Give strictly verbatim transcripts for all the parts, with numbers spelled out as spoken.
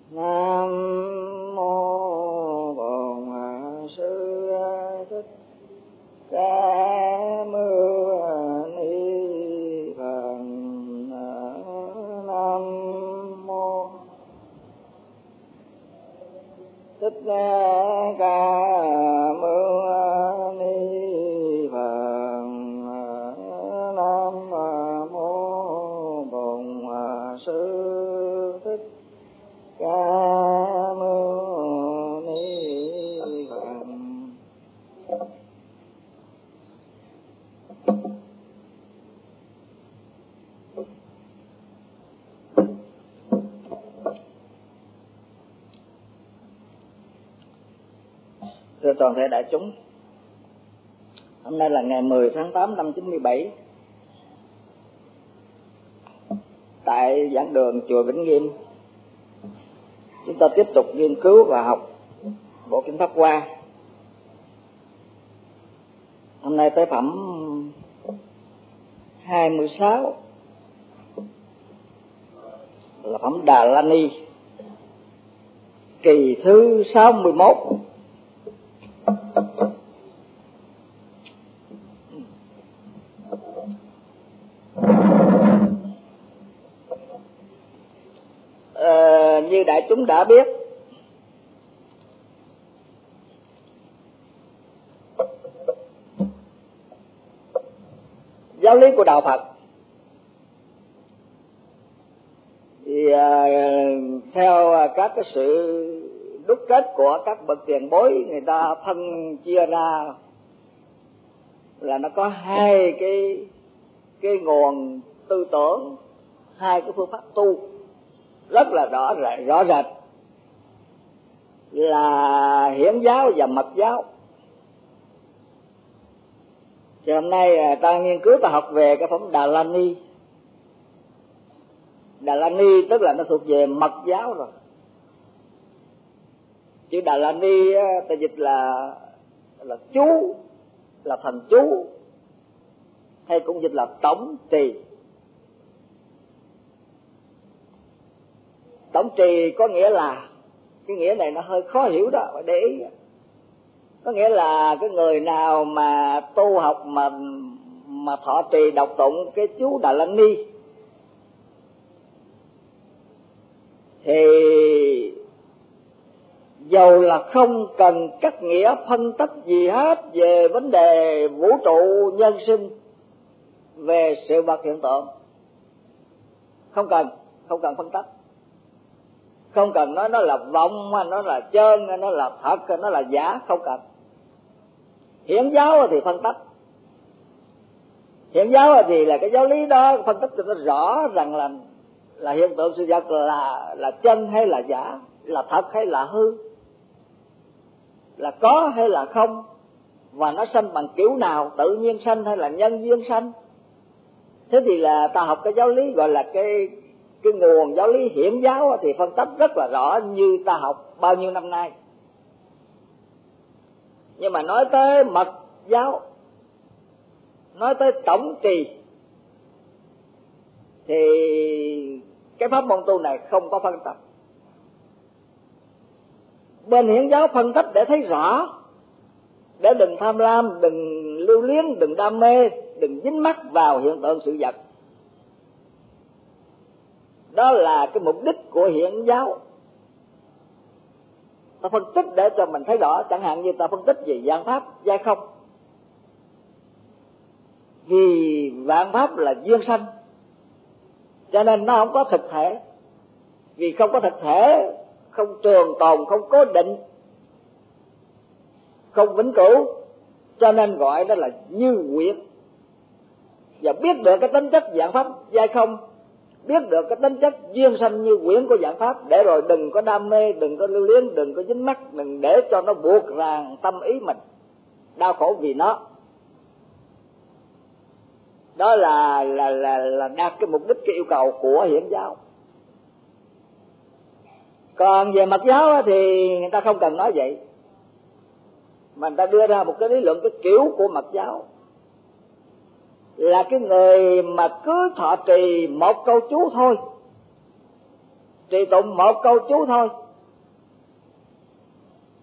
Nam mô Bổn Sư Thích Ca Mâu Ni Phật. Nam mô Thích Ca Mâu Ni Phật. Nam mô Bổn Sư Thích Ca Mâu Ni Phật. Thưa toàn thể đại chúng, hôm nay là ngày mười tháng tám năm chín mươi bảy. Tại giảng đường chùa Vĩnh Nghiêm, chúng ta tiếp tục nghiên cứu và học bộ kinh Pháp Hoa. Hôm nay tới phẩm hai mươi sáu là phẩm Đà La Ni, kỳ thứ sáu mươi mốt. Ờ, như đại chúng đã biết, giáo lý của đạo Phật thì à, theo các cái sự đúc kết của các bậc tiền bối, người ta phân chia ra là nó có hai cái cái nguồn tư tưởng, hai cái phương pháp tu rất là rõ rệt, rõ rệt là hiển giáo và mật giáo. Thì hôm nay ta nghiên cứu, ta học về cái phẩm Đà La Ni. Đà La Ni tức là nó thuộc về mật giáo rồi. Chữ Đà La Ni ta dịch là là chú, là thần chú, hay cũng dịch là tổng trì. Tổng trì có nghĩa là, cái nghĩa này nó hơi khó hiểu đó, phải để ý. Có nghĩa là cái người nào mà tu học mà mà thọ trì đọc tụng cái chú Đà La Ni thì dầu là không cần các nghĩa phân tích gì hết về vấn đề vũ trụ nhân sinh, về sự vật hiện tượng, không cần, không cần phân tích, không cần nói nó là vọng, nó là chân, nó là thật, nó là giả, không cần. Hiển giáo thì phân tích. Hiển giáo thì là cái giáo lý đó phân tích cho nó rõ rằng là là hiện tượng sự vật là là chân hay là giả, là thật hay là hư, là có hay là không, và nó sanh bằng kiểu nào, tự nhiên sanh hay là nhân duyên sanh. Thế thì là ta học cái giáo lý gọi là cái cái nguồn giáo lý hiển giáo thì phân tích rất là rõ, như ta học bao nhiêu năm nay. Nhưng mà nói tới mật giáo, nói tới tổng trì thì cái pháp môn tu này không có phân tích. Bên hiển giáo phân tích để thấy rõ, để đừng tham lam, đừng lưu luyến, đừng đam mê, đừng dính mắc vào hiện tượng sự vật. Đó là cái mục đích của hiển giáo. Ta phân tích để cho mình thấy rõ, chẳng hạn như ta phân tích về vạn pháp giai không. Vì vạn pháp là duyên sanh, cho nên nó không có thực thể. Vì không có thực thể, không trường tồn, không cố định, không vĩnh cửu, cho nên gọi đó là như quyển. Và biết được cái tính chất vạn pháp giai không, biết được cái tính chất duyên sanh như quyển của vạn pháp, để rồi đừng có đam mê, đừng có lưu luyến, đừng có dính mắc, đừng để cho nó buộc ràng tâm ý mình, đau khổ vì nó. Đó là là là là đạt cái mục đích, cái yêu cầu của hiển giáo. Còn về mật giáo thì người ta không cần nói vậy, mà người ta đưa ra một cái lý luận, cái kiểu của mật giáo là cái người mà cứ thọ trì một câu chú thôi, trì tụng một câu chú thôi,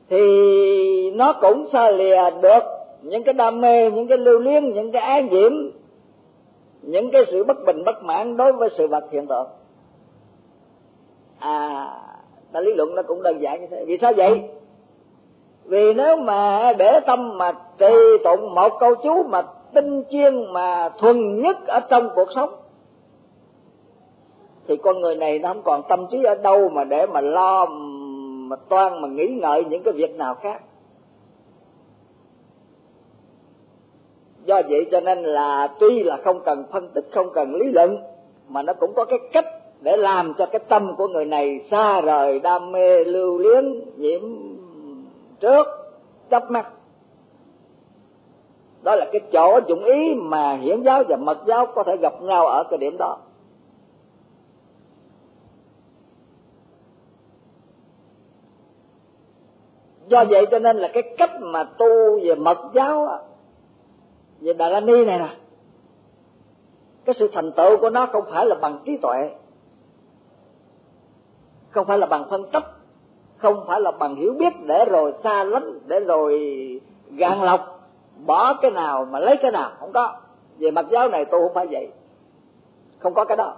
thì nó cũng xa lìa được những cái đam mê, những cái lưu luyến, những cái ái nhiễm, những cái sự bất bình bất mãn đối với sự vật hiện tượng. À, ta lý luận nó cũng đơn giản như thế. Vì sao vậy? Vì nếu mà để tâm mà trì tụng một câu chú mà tinh chuyên, mà thuần nhất ở trong cuộc sống, thì con người này nó không còn tâm trí ở đâu mà để mà lo, mà toan mà nghĩ ngợi những cái việc nào khác. Do vậy cho nên là tuy là không cần phân tích, không cần lý luận, mà nó cũng có cái cách để làm cho cái tâm của người này xa rời đam mê, lưu luyến, nhiễm trước, chấp mắt. Đó là cái chỗ dụng ý mà Hiển giáo và Mật giáo có thể gặp nhau ở cái điểm đó. Do vậy cho nên là cái cách mà tu về Mật giáo, về Đà La Ni này nè, cái sự thành tựu của nó không phải là bằng trí tuệ, không phải là bằng phân tích, không phải là bằng hiểu biết để rồi xa lánh, để rồi gạn lọc, bỏ cái nào mà lấy cái nào, không có. Về Mật giáo này tu không phải vậy, không có cái đó.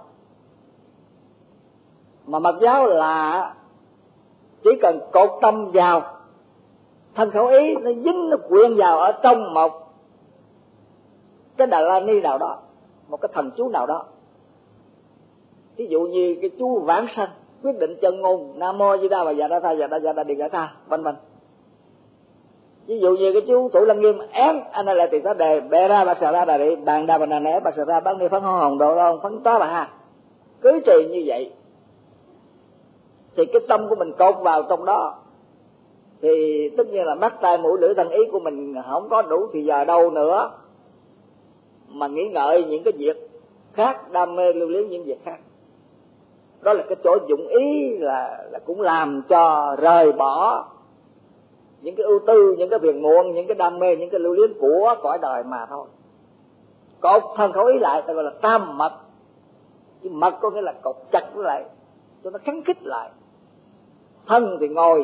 Mà Mật giáo là chỉ cần cột tâm vào thân khẩu ý, nó dính, nó quyện vào ở trong một cái Đà La Ni nào đó, một cái thần chú nào đó. Ví dụ như cái chú vãng sanh, quyết định chân ngôn Nam Mô Di Đà và Dạ Đa Tha Dạ Đa Dạ Đa Điện Đa Tha, vân vân. Ví dụ như cái chú Thủ Lăng Nghiêm án anh là tỷ xá đề bệ ra bạc xà ra đà đi bàn đà bàn nẻ bạc xà ra bán ni phấn hô hồng độ đâu phấn toá bà ha, cứ trì như vậy thì cái tâm của mình cột vào trong đó, thì tất nhiên là mắt tai mũi lưỡi thân ý của mình không có đủ thì giờ đâu nữa mà nghĩ ngợi những cái việc khác, đam mê lưu luyến những việc khác. Đó là cái chỗ dụng ý là, là cũng làm cho rời bỏ những cái ưu tư, những cái phiền muộn, những cái đam mê, những cái lưu luyến của cõi đời mà thôi. Cột thân khẩu ý lại ta gọi là tam mật. Chứ mật có nghĩa là cột chặt lại cho nó kháng khích lại. Thân thì ngồi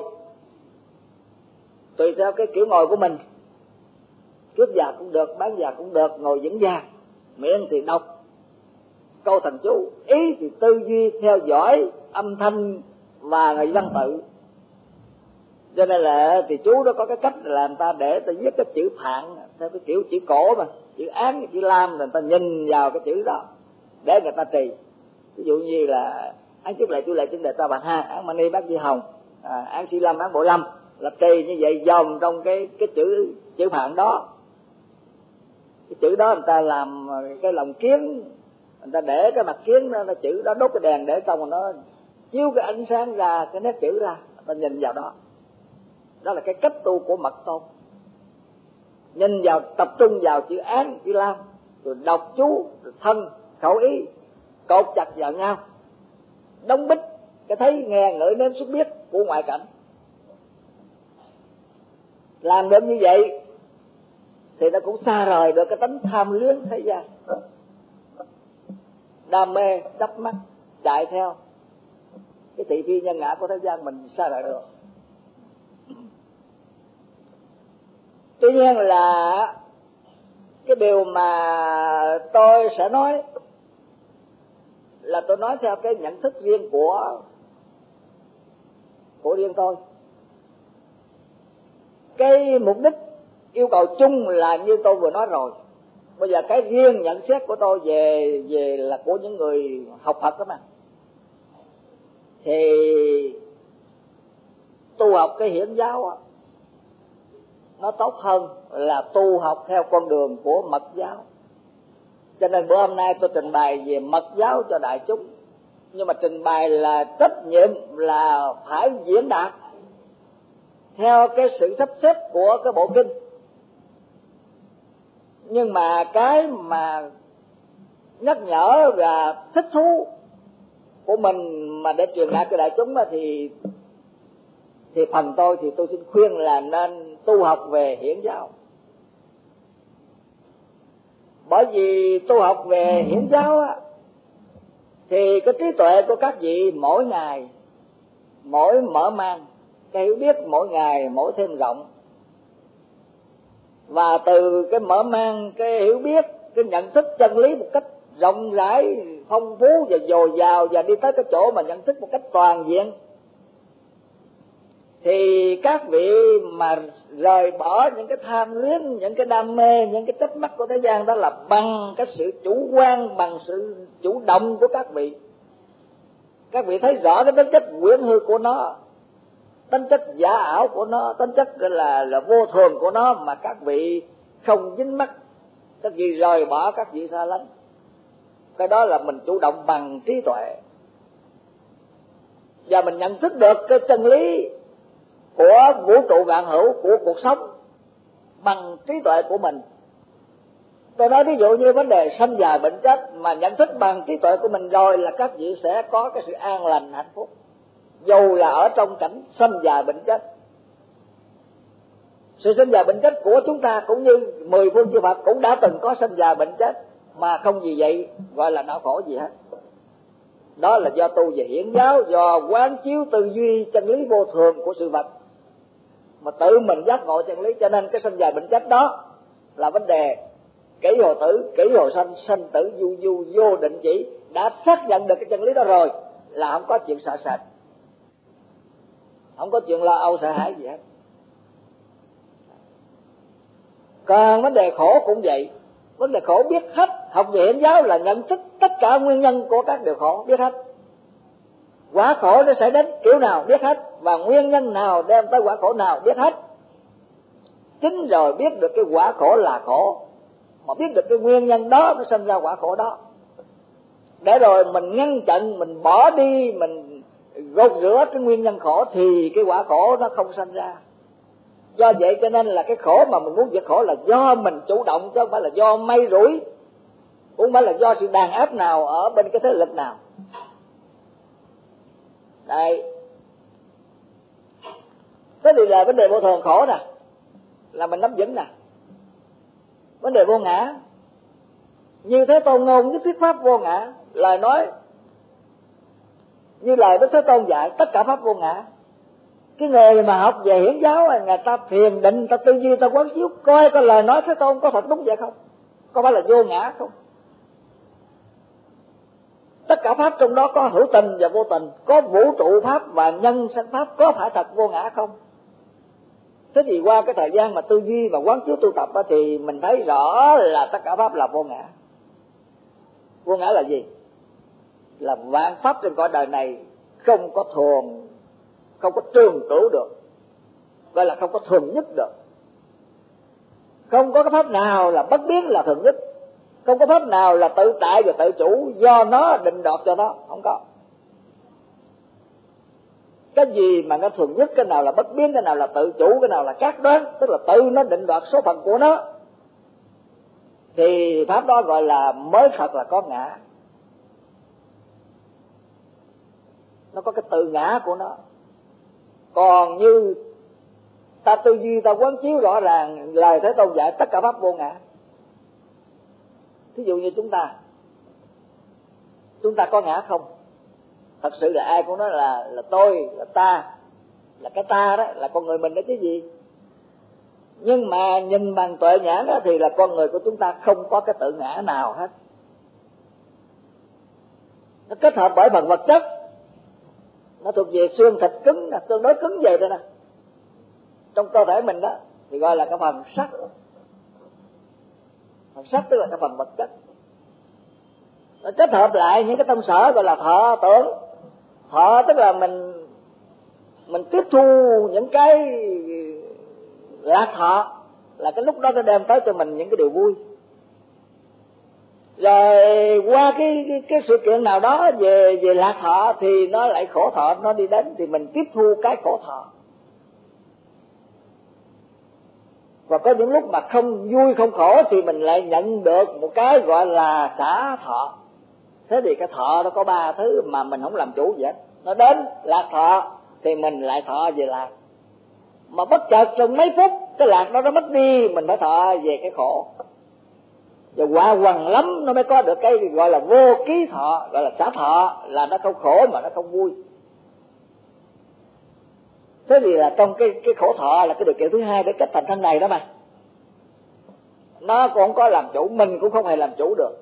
tùy theo cái kiểu ngồi của mình, kiết già cũng được, bán già cũng được, ngồi vững vàng. Miệng thì đọc câu thần chú, ý thì tư duy theo dõi âm thanh và người văn tự. Cho nên là thì chú đó có cái cách là người ta để ta viết cái chữ Phạn theo cái kiểu chữ cổ mà, chữ Án, chữ Lam, người ta nhìn vào cái chữ đó để người ta trì. Ví dụ như là án trước lệ chú lệ chứng đề ta bàn ha, án mani bát di hồng, à, án sĩ lâm, án bộ lâm, là trì như vậy dòng trong cái cái chữ chữ Phạn đó. Cái chữ đó người ta làm cái lồng kiến, người ta để cái mặt kiến đó, nó chữ đó đốt cái đèn để xong rồi nó chiếu cái ánh sáng ra, cái nét chữ ra, người ta nhìn vào đó. Đó là cái cách tu của Mật Tôn. Nhìn vào, tập trung vào chữ Án, chữ Lam, rồi đọc chú, rồi thân, khẩu ý, cột chặt vào nhau, đóng bích cái thấy, nghe, ngửi, nếm, xúc biết của ngoại cảnh. Làm được như vậy thì nó cũng xa rời được cái tánh tham luyến thế gian, đam mê, đắp mắt, chạy theo cái thị phi nhân ngã của thế gian, mình xa rời được. Tuy nhiên là cái điều mà tôi sẽ nói là tôi nói theo cái nhận thức riêng của của riêng tôi. Cái mục đích yêu cầu chung là như tôi vừa nói rồi. Bây giờ cái riêng nhận xét của tôi về về là của những người học Phật đó mà, thì tu học cái Hiển giáo nó tốt hơn là tu học theo con đường của Mật giáo. Cho nên bữa hôm nay tôi trình bày về Mật giáo cho đại chúng, nhưng mà trình bày là trách nhiệm là phải diễn đạt theo cái sự sắp xếp của cái bộ kinh. Nhưng mà cái mà nhắc nhở và thích thú của mình mà để truyền đạt cho đại chúng thì thì phần tôi thì tôi xin khuyên là nên tu học về Hiển giáo. Bởi vì tu học về Hiển giáo á, thì cái trí tuệ của các vị mỗi ngày, mỗi mở mang cái hiểu biết mỗi ngày mỗi thêm rộng, và từ cái mở mang cái hiểu biết, cái nhận thức chân lý một cách rộng rãi, phong phú và dồi dào, và đi tới cái chỗ mà nhận thức một cách toàn diện, thì các vị mà rời bỏ những cái tham luyến, những cái đam mê, những cái chấp mắc của thế gian, đó là bằng cái sự chủ quan, bằng sự chủ động của các vị. Các vị thấy rõ cái tính chất quyển hư của nó, tính chất giả ảo của nó, tính chất là là vô thường của nó, mà các vị không dính mắc, các vị rời bỏ, các vị xa lánh. Cái đó là mình chủ động bằng trí tuệ, và mình nhận thức được cái chân lý của vũ trụ vạn hữu, của cuộc sống bằng trí tuệ của mình. Tôi nói ví dụ như vấn đề sanh già bệnh chết, mà nhận thức bằng trí tuệ của mình rồi là các vị sẽ có cái sự an lành hạnh phúc, dù là ở trong cảnh sanh già bệnh chết. Sự sanh già bệnh chết của chúng ta cũng như mười phương chư Phật cũng đã từng có sanh già bệnh chết, mà không vì vậy gọi là đau khổ gì hết. Đó là do tu về hiển giáo, do quán chiếu tư duy chân lý vô thường của sự vật, mà tự mình giác ngộ chân lý. Cho nên cái sanh già bệnh chết đó là vấn đề kỷ hồ tử, kỷ hồ sanh, sanh tử du du vô định chỉ. Đã xác nhận được cái chân lý đó rồi là không có chuyện sợ sệt, không có chuyện lo âu sợ hãi gì hết. Còn vấn đề khổ cũng vậy. Vấn đề khổ biết hết. Học về hiển giáo là nhận thức tất cả nguyên nhân của các điều khổ, biết hết. Quả khổ nó sẽ đến kiểu nào biết hết, và nguyên nhân nào đem tới quả khổ nào biết hết. Chính rồi biết được cái quả khổ là khổ, mà biết được cái nguyên nhân đó nó sinh ra quả khổ đó, để rồi mình ngăn chặn, mình bỏ đi, mình gột rửa cái nguyên nhân khổ, thì cái quả khổ nó không sinh ra. Do vậy cho nên là cái khổ mà mình muốn vượt khổ là do mình chủ động, chứ không phải là do may rủi, cũng không phải là do sự đàn áp nào ở bên cái thế lực nào. Đây, thế thì là vấn đề vô thường khổ nè, là mình nắm vững nè. Vấn đề vô ngã, như Thế Tôn ngôn với thuyết pháp vô ngã, lời nói như lời Đức Thế Tôn dạy, tất cả pháp vô ngã. Cái người mà học về hiển giáo, người ta thiền định, người ta tư duy, người ta quán chiếu, coi cái lời nói Thế Tôn có thật đúng vậy không, có phải là vô ngã không. Tất cả pháp trong đó có hữu tình và vô tình, có vũ trụ pháp và nhân sanh pháp, có phải thật vô ngã không. Thế thì qua cái thời gian mà tư duy và quán chiếu tu tập đó, thì mình thấy rõ là tất cả pháp là vô ngã. Vô ngã là gì? Là vạn pháp trên cõi đời này không có thường, không có trường cửu được, gọi là không có thường nhất được. Không có cái pháp nào là bất biến là thường nhất, không có pháp nào là tự tại và tự chủ do nó định đoạt cho nó, không có. Cái gì mà nó thường nhất, cái nào là bất biến, cái nào là tự chủ, cái nào là các đoán, tức là tự nó định đoạt số phận của nó, thì pháp đó gọi là mới thật là có ngã. Nó có cái tự ngã của nó. Còn như ta tư duy, ta quán chiếu rõ ràng lời Thế Tôn dạy tất cả pháp vô ngã. Thí dụ như chúng ta chúng ta có ngã không? Thật sự là ai cũng nói là là tôi, là ta, là cái ta đó, là con người mình đó chứ gì. Nhưng mà nhìn bằng tuệ nhãn đó thì là con người của chúng ta không có cái tự ngã nào hết. Nó kết hợp bởi phần vật chất, nó thuộc về xương thịt cứng, tương đối cứng vậy đây nè. Trong cơ thể mình đó thì gọi là cái phần sắc. Phần sắc tức là cái phần vật chất. Nó kết hợp lại những cái tâm sở gọi là thọ tưởng. Thọ tức là mình mình tiếp thu những cái lạc thọ, là cái lúc đó nó đem tới cho mình những cái điều vui. Rồi qua cái, cái cái sự kiện nào đó về về lạc thọ thì nó lại khổ thọ nó đi đến, thì mình tiếp thu cái khổ thọ. Và có những lúc mà không vui không khổ thì mình lại nhận được một cái gọi là xả thọ. Thế thì cái thọ nó có ba thứ mà mình không làm chủ gì hết. Nó đến lạc thọ thì mình lại thọ về lạc. Mà bất chợt trong mấy phút cái lạc đó nó mất đi, mình phải thọ về cái khổ. Và quả quằn lắm nó mới có được cái gọi là vô ký thọ, gọi là xả thọ, là nó không khổ mà nó không vui. Thế thì là trong cái cái khổ thọ là cái điều kiện thứ hai để kết thành thân này đó mà. Nó cũng không có làm chủ, mình cũng không hề làm chủ được.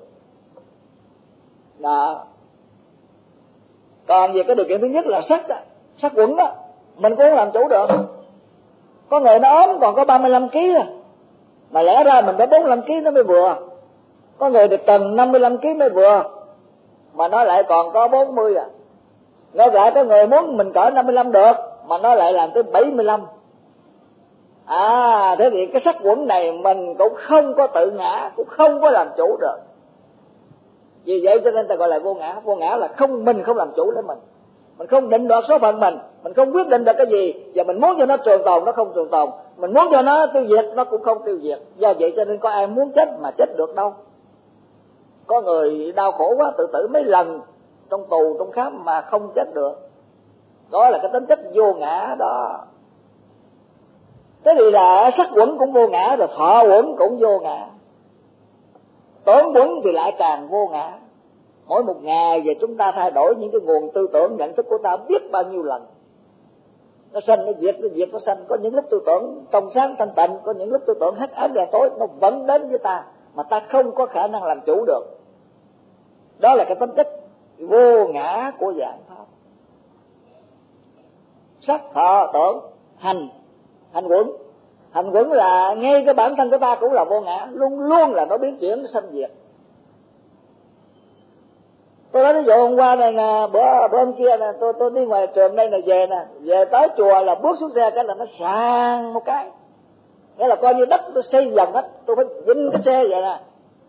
Đó. Còn về cái điều kiện thứ nhất là sắc đó, sắc quẩn đó, mình cũng không làm chủ được. Có người nó ốm còn có ba mươi lăm ký à, mà lẽ ra mình phải bốn mươi lăm ký nó mới vừa. Có người được cần năm mươi lăm ký mới vừa, mà nó lại còn có bốn mươi à. Ngược lại có người muốn mình cỡ năm mươi lăm được, mà nó lại làm tới bảy mươi lăm. À, thế thì cái sắc quẩn này mình cũng không có tự ngã, cũng không có làm chủ được. Vì vậy cho nên ta gọi là vô ngã. Vô ngã là không, mình không làm chủ lấy mình, mình không định đoạt số phận mình, mình không quyết định được cái gì, và mình muốn cho nó trường tồn nó không trường tồn, mình muốn cho nó tiêu diệt nó cũng không tiêu diệt. Do vậy cho nên có ai muốn chết mà chết được đâu. Có người đau khổ quá tự tử mấy lần trong tù trong khám mà không chết được. Đó là cái tính chất vô ngã đó. Thế thì là sắc quẩn cũng vô ngã, rồi thọ quẩn cũng vô ngã, tưởng quẩn thì lại càng vô ngã. Mỗi một ngày về chúng ta thay đổi những cái nguồn tư tưởng nhận thức của ta biết bao nhiêu lần. Nó sanh nó diệt, nó diệt nó sanh. Có những lúc tư tưởng trong sáng thanh tịnh, có những lúc tư tưởng hắc ám đen tối, nó vẫn đến với ta mà ta không có khả năng làm chủ được. Đó là cái tính chất vô ngã của dạng pháp. Sắc thọ tưởng hành, hành quẩn. Hành quẩn là ngay cái bản thân của ta cũng là vô ngã, luôn luôn là nó biến chuyển, nó sanh diệt. Tôi nói ví dụ hôm qua này nè, bữa bữa hôm kia nè, tôi tôi đi ngoài trường đây này về nè, về tới chùa là bước xuống xe cái là nó sang một cái, nghĩa là coi như đất tôi xây dần hết, tôi phải dinh cái xe vậy nè,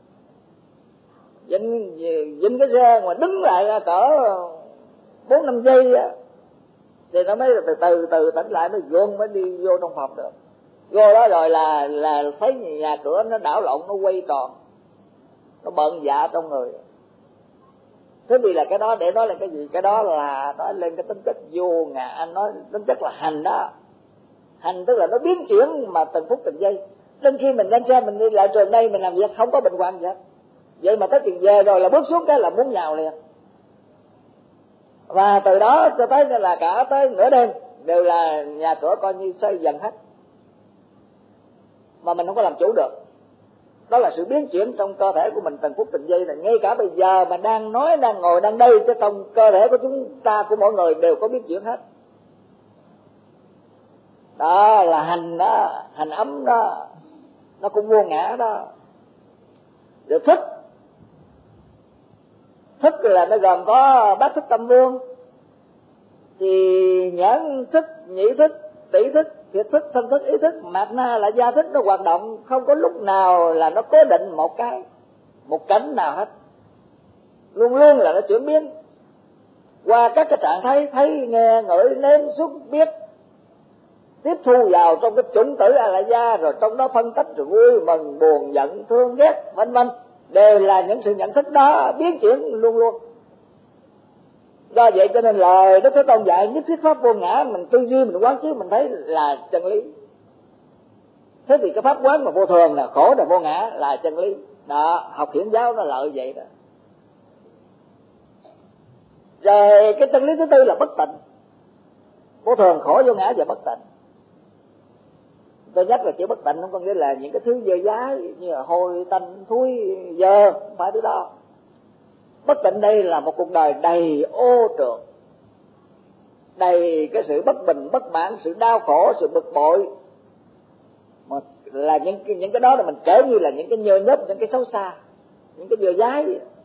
dinh dinh cái xe mà đứng lại là cỡ bốn năm giây á, thì nó mới từ từ từ tỉnh lại mới gương mới đi vô trong phòng được. Vô đó rồi là là thấy nhà cửa nó đảo lộn, nó quay tròn, nó bận dạ trong người. Thế vì là cái đó để nói là cái gì? Cái đó là nói lên cái tính chất vô ngã, anh nói tính chất là hành đó. Hành tức là nó biến chuyển mà từng phút từng giây. Đến khi mình lên xe mình đi lại trường đây mình làm việc không có bệnh hoạn gì hết. Vậy mà tới tiền về rồi là bước xuống cái là muốn nhào liền. Và từ đó cho tới là cả tới nửa đêm đều là nhà cửa coi như xây dần hết, mà mình không có làm chủ được. Đó là sự biến chuyển trong cơ thể của mình từng phút từng giây này. Ngay cả bây giờ mà đang nói, đang ngồi, đang đây, cái trong cơ thể của chúng ta, của mỗi người đều có biến chuyển hết. Đó là hành đó, hành ấm đó, nó cũng vô ngã đó. Rồi thức, thức là nó gồm có bát thức tâm vương, thì nhãn thức, nhĩ thức, tỷ thức, thiệt thức, thân thức, ý thức, mạt na là gia thức, nó hoạt động không có lúc nào là nó cố định một cái, một cảnh nào hết, luôn luôn là nó chuyển biến qua các cái trạng thái thấy, nghe, ngửi, nếm, xúc, biết, tiếp thu vào trong cái chủng tử a la gia, rồi trong đó phân tích rồi vui mừng, buồn, giận, thương, ghét, vân vân, đều là những sự nhận thức đó biến chuyển luôn luôn. Do vậy cho nên lời Đức Thế Tôn dạy nhất thiết pháp vô ngã, mình tư duy, mình quán chiếu, mình thấy là chân lý. Thế thì cái pháp quán mà vô thường là khổ, là vô ngã là chân lý. Đó, học Hiển giáo nó lợi vậy đó. Rồi cái chân lý thứ tư là bất tịnh. Vô thường, khổ, vô ngã và bất tịnh. Tôi nhắc là chữ bất tịnh không có nghĩa là những cái thứ dơ dái như là hôi, tanh, thúi, dơ, không phải thứ đó. Bất tịnh đây là một cuộc đời đầy ô trượt, đầy cái sự bất bình, bất mãn, sự đau khổ, sự bực bội. Mà là những cái, những cái đó là mình kể như là những cái nhơ nhớp, những cái xấu xa, những cái dơ dái.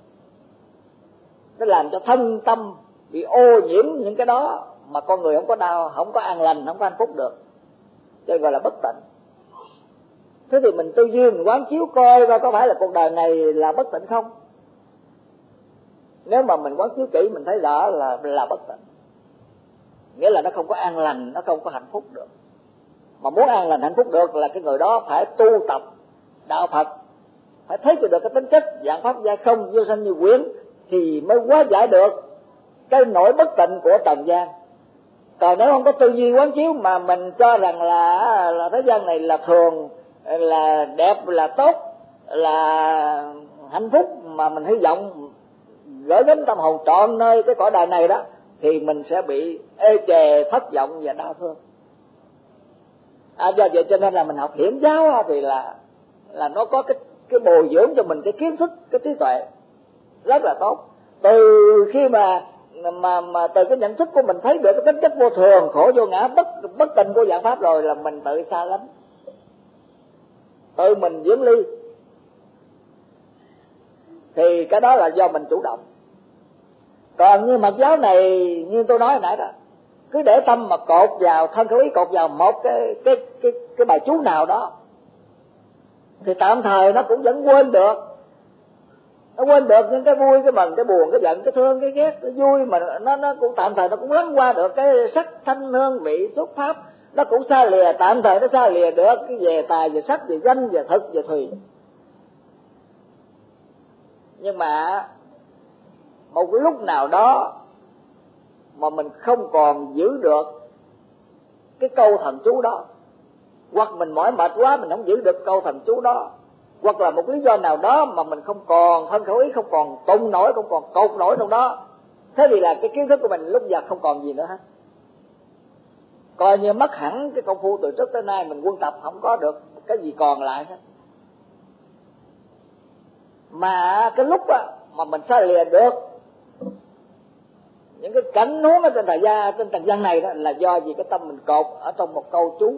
Nó làm cho thân tâm bị ô nhiễm những cái đó, mà con người không có đau, không có an lành, không có hạnh phúc được, cho gọi là bất tịnh. Thế thì mình tư duy, mình quán chiếu coi coi có phải là cuộc đời này là bất tịnh không? Nếu mà mình quán chiếu kỹ mình thấy rõ là là bất tịnh, nghĩa là nó không có an lành, nó không có hạnh phúc được. Mà muốn an lành hạnh phúc được là cái người đó phải tu tập đạo Phật, phải thấy được cái tính chất dạng pháp gia không, vô sanh như quyến, thì mới hóa giải được cái nỗi bất tịnh của trần gian. Còn nếu không có tư duy quán chiếu mà mình cho rằng là là thế gian này là thường, là đẹp, là tốt, là hạnh phúc, mà mình hy vọng gửi đến tâm hồn trọn nơi cái cõi đời này đó, thì mình sẽ bị ê chề, thất vọng và đau thương. À, do vậy cho nên là mình học Hiển giáo thì là là nó có cái cái bồi dưỡng cho mình cái kiến thức, cái trí tuệ rất là tốt. Từ khi mà mà mà từ cái nhận thức của mình thấy được cái tính chất vô thường, khổ vô ngã, bất bất tình của dạng pháp rồi là mình tự xa lánh, tự mình dưỡng ly. Thì cái đó là do mình chủ động. Còn như Mật giáo này, như tôi nói hồi nãy đó, cứ để tâm mà cột vào, thân khẩu ý cột vào một cái cái cái cái bài chú nào đó, thì tạm thời nó cũng vẫn quên được. Nó quên được những cái vui, cái mừng, cái buồn, cái giận, cái thương, cái ghét, cái vui, mà nó nó cũng tạm thời nó cũng lắng qua được. Cái sắc thanh hương vị xuất pháp nó cũng xa lìa, tạm thời nó xa lìa được cái về tài, về sắc, về danh, về thực, về thùy. Nhưng mà một lúc nào đó mà mình không còn giữ được cái câu thần chú đó, hoặc mình mỏi mệt quá mình không giữ được câu thần chú đó, hoặc là một lý do nào đó mà mình không còn thân khẩu ý, không còn tụng nổi, không còn cột nổi trong đó, thế thì là cái kiến thức của mình lúc giờ không còn gì nữa hết, coi như mất hẳn cái công phu từ trước tới nay mình quân tập, không có được cái gì còn lại hết. Mà cái lúc á, mà mình xa lìa được những cái cảnh huống ở trên thời gian, trên trần gian này đó, là do vì cái tâm mình cột ở trong một câu chú.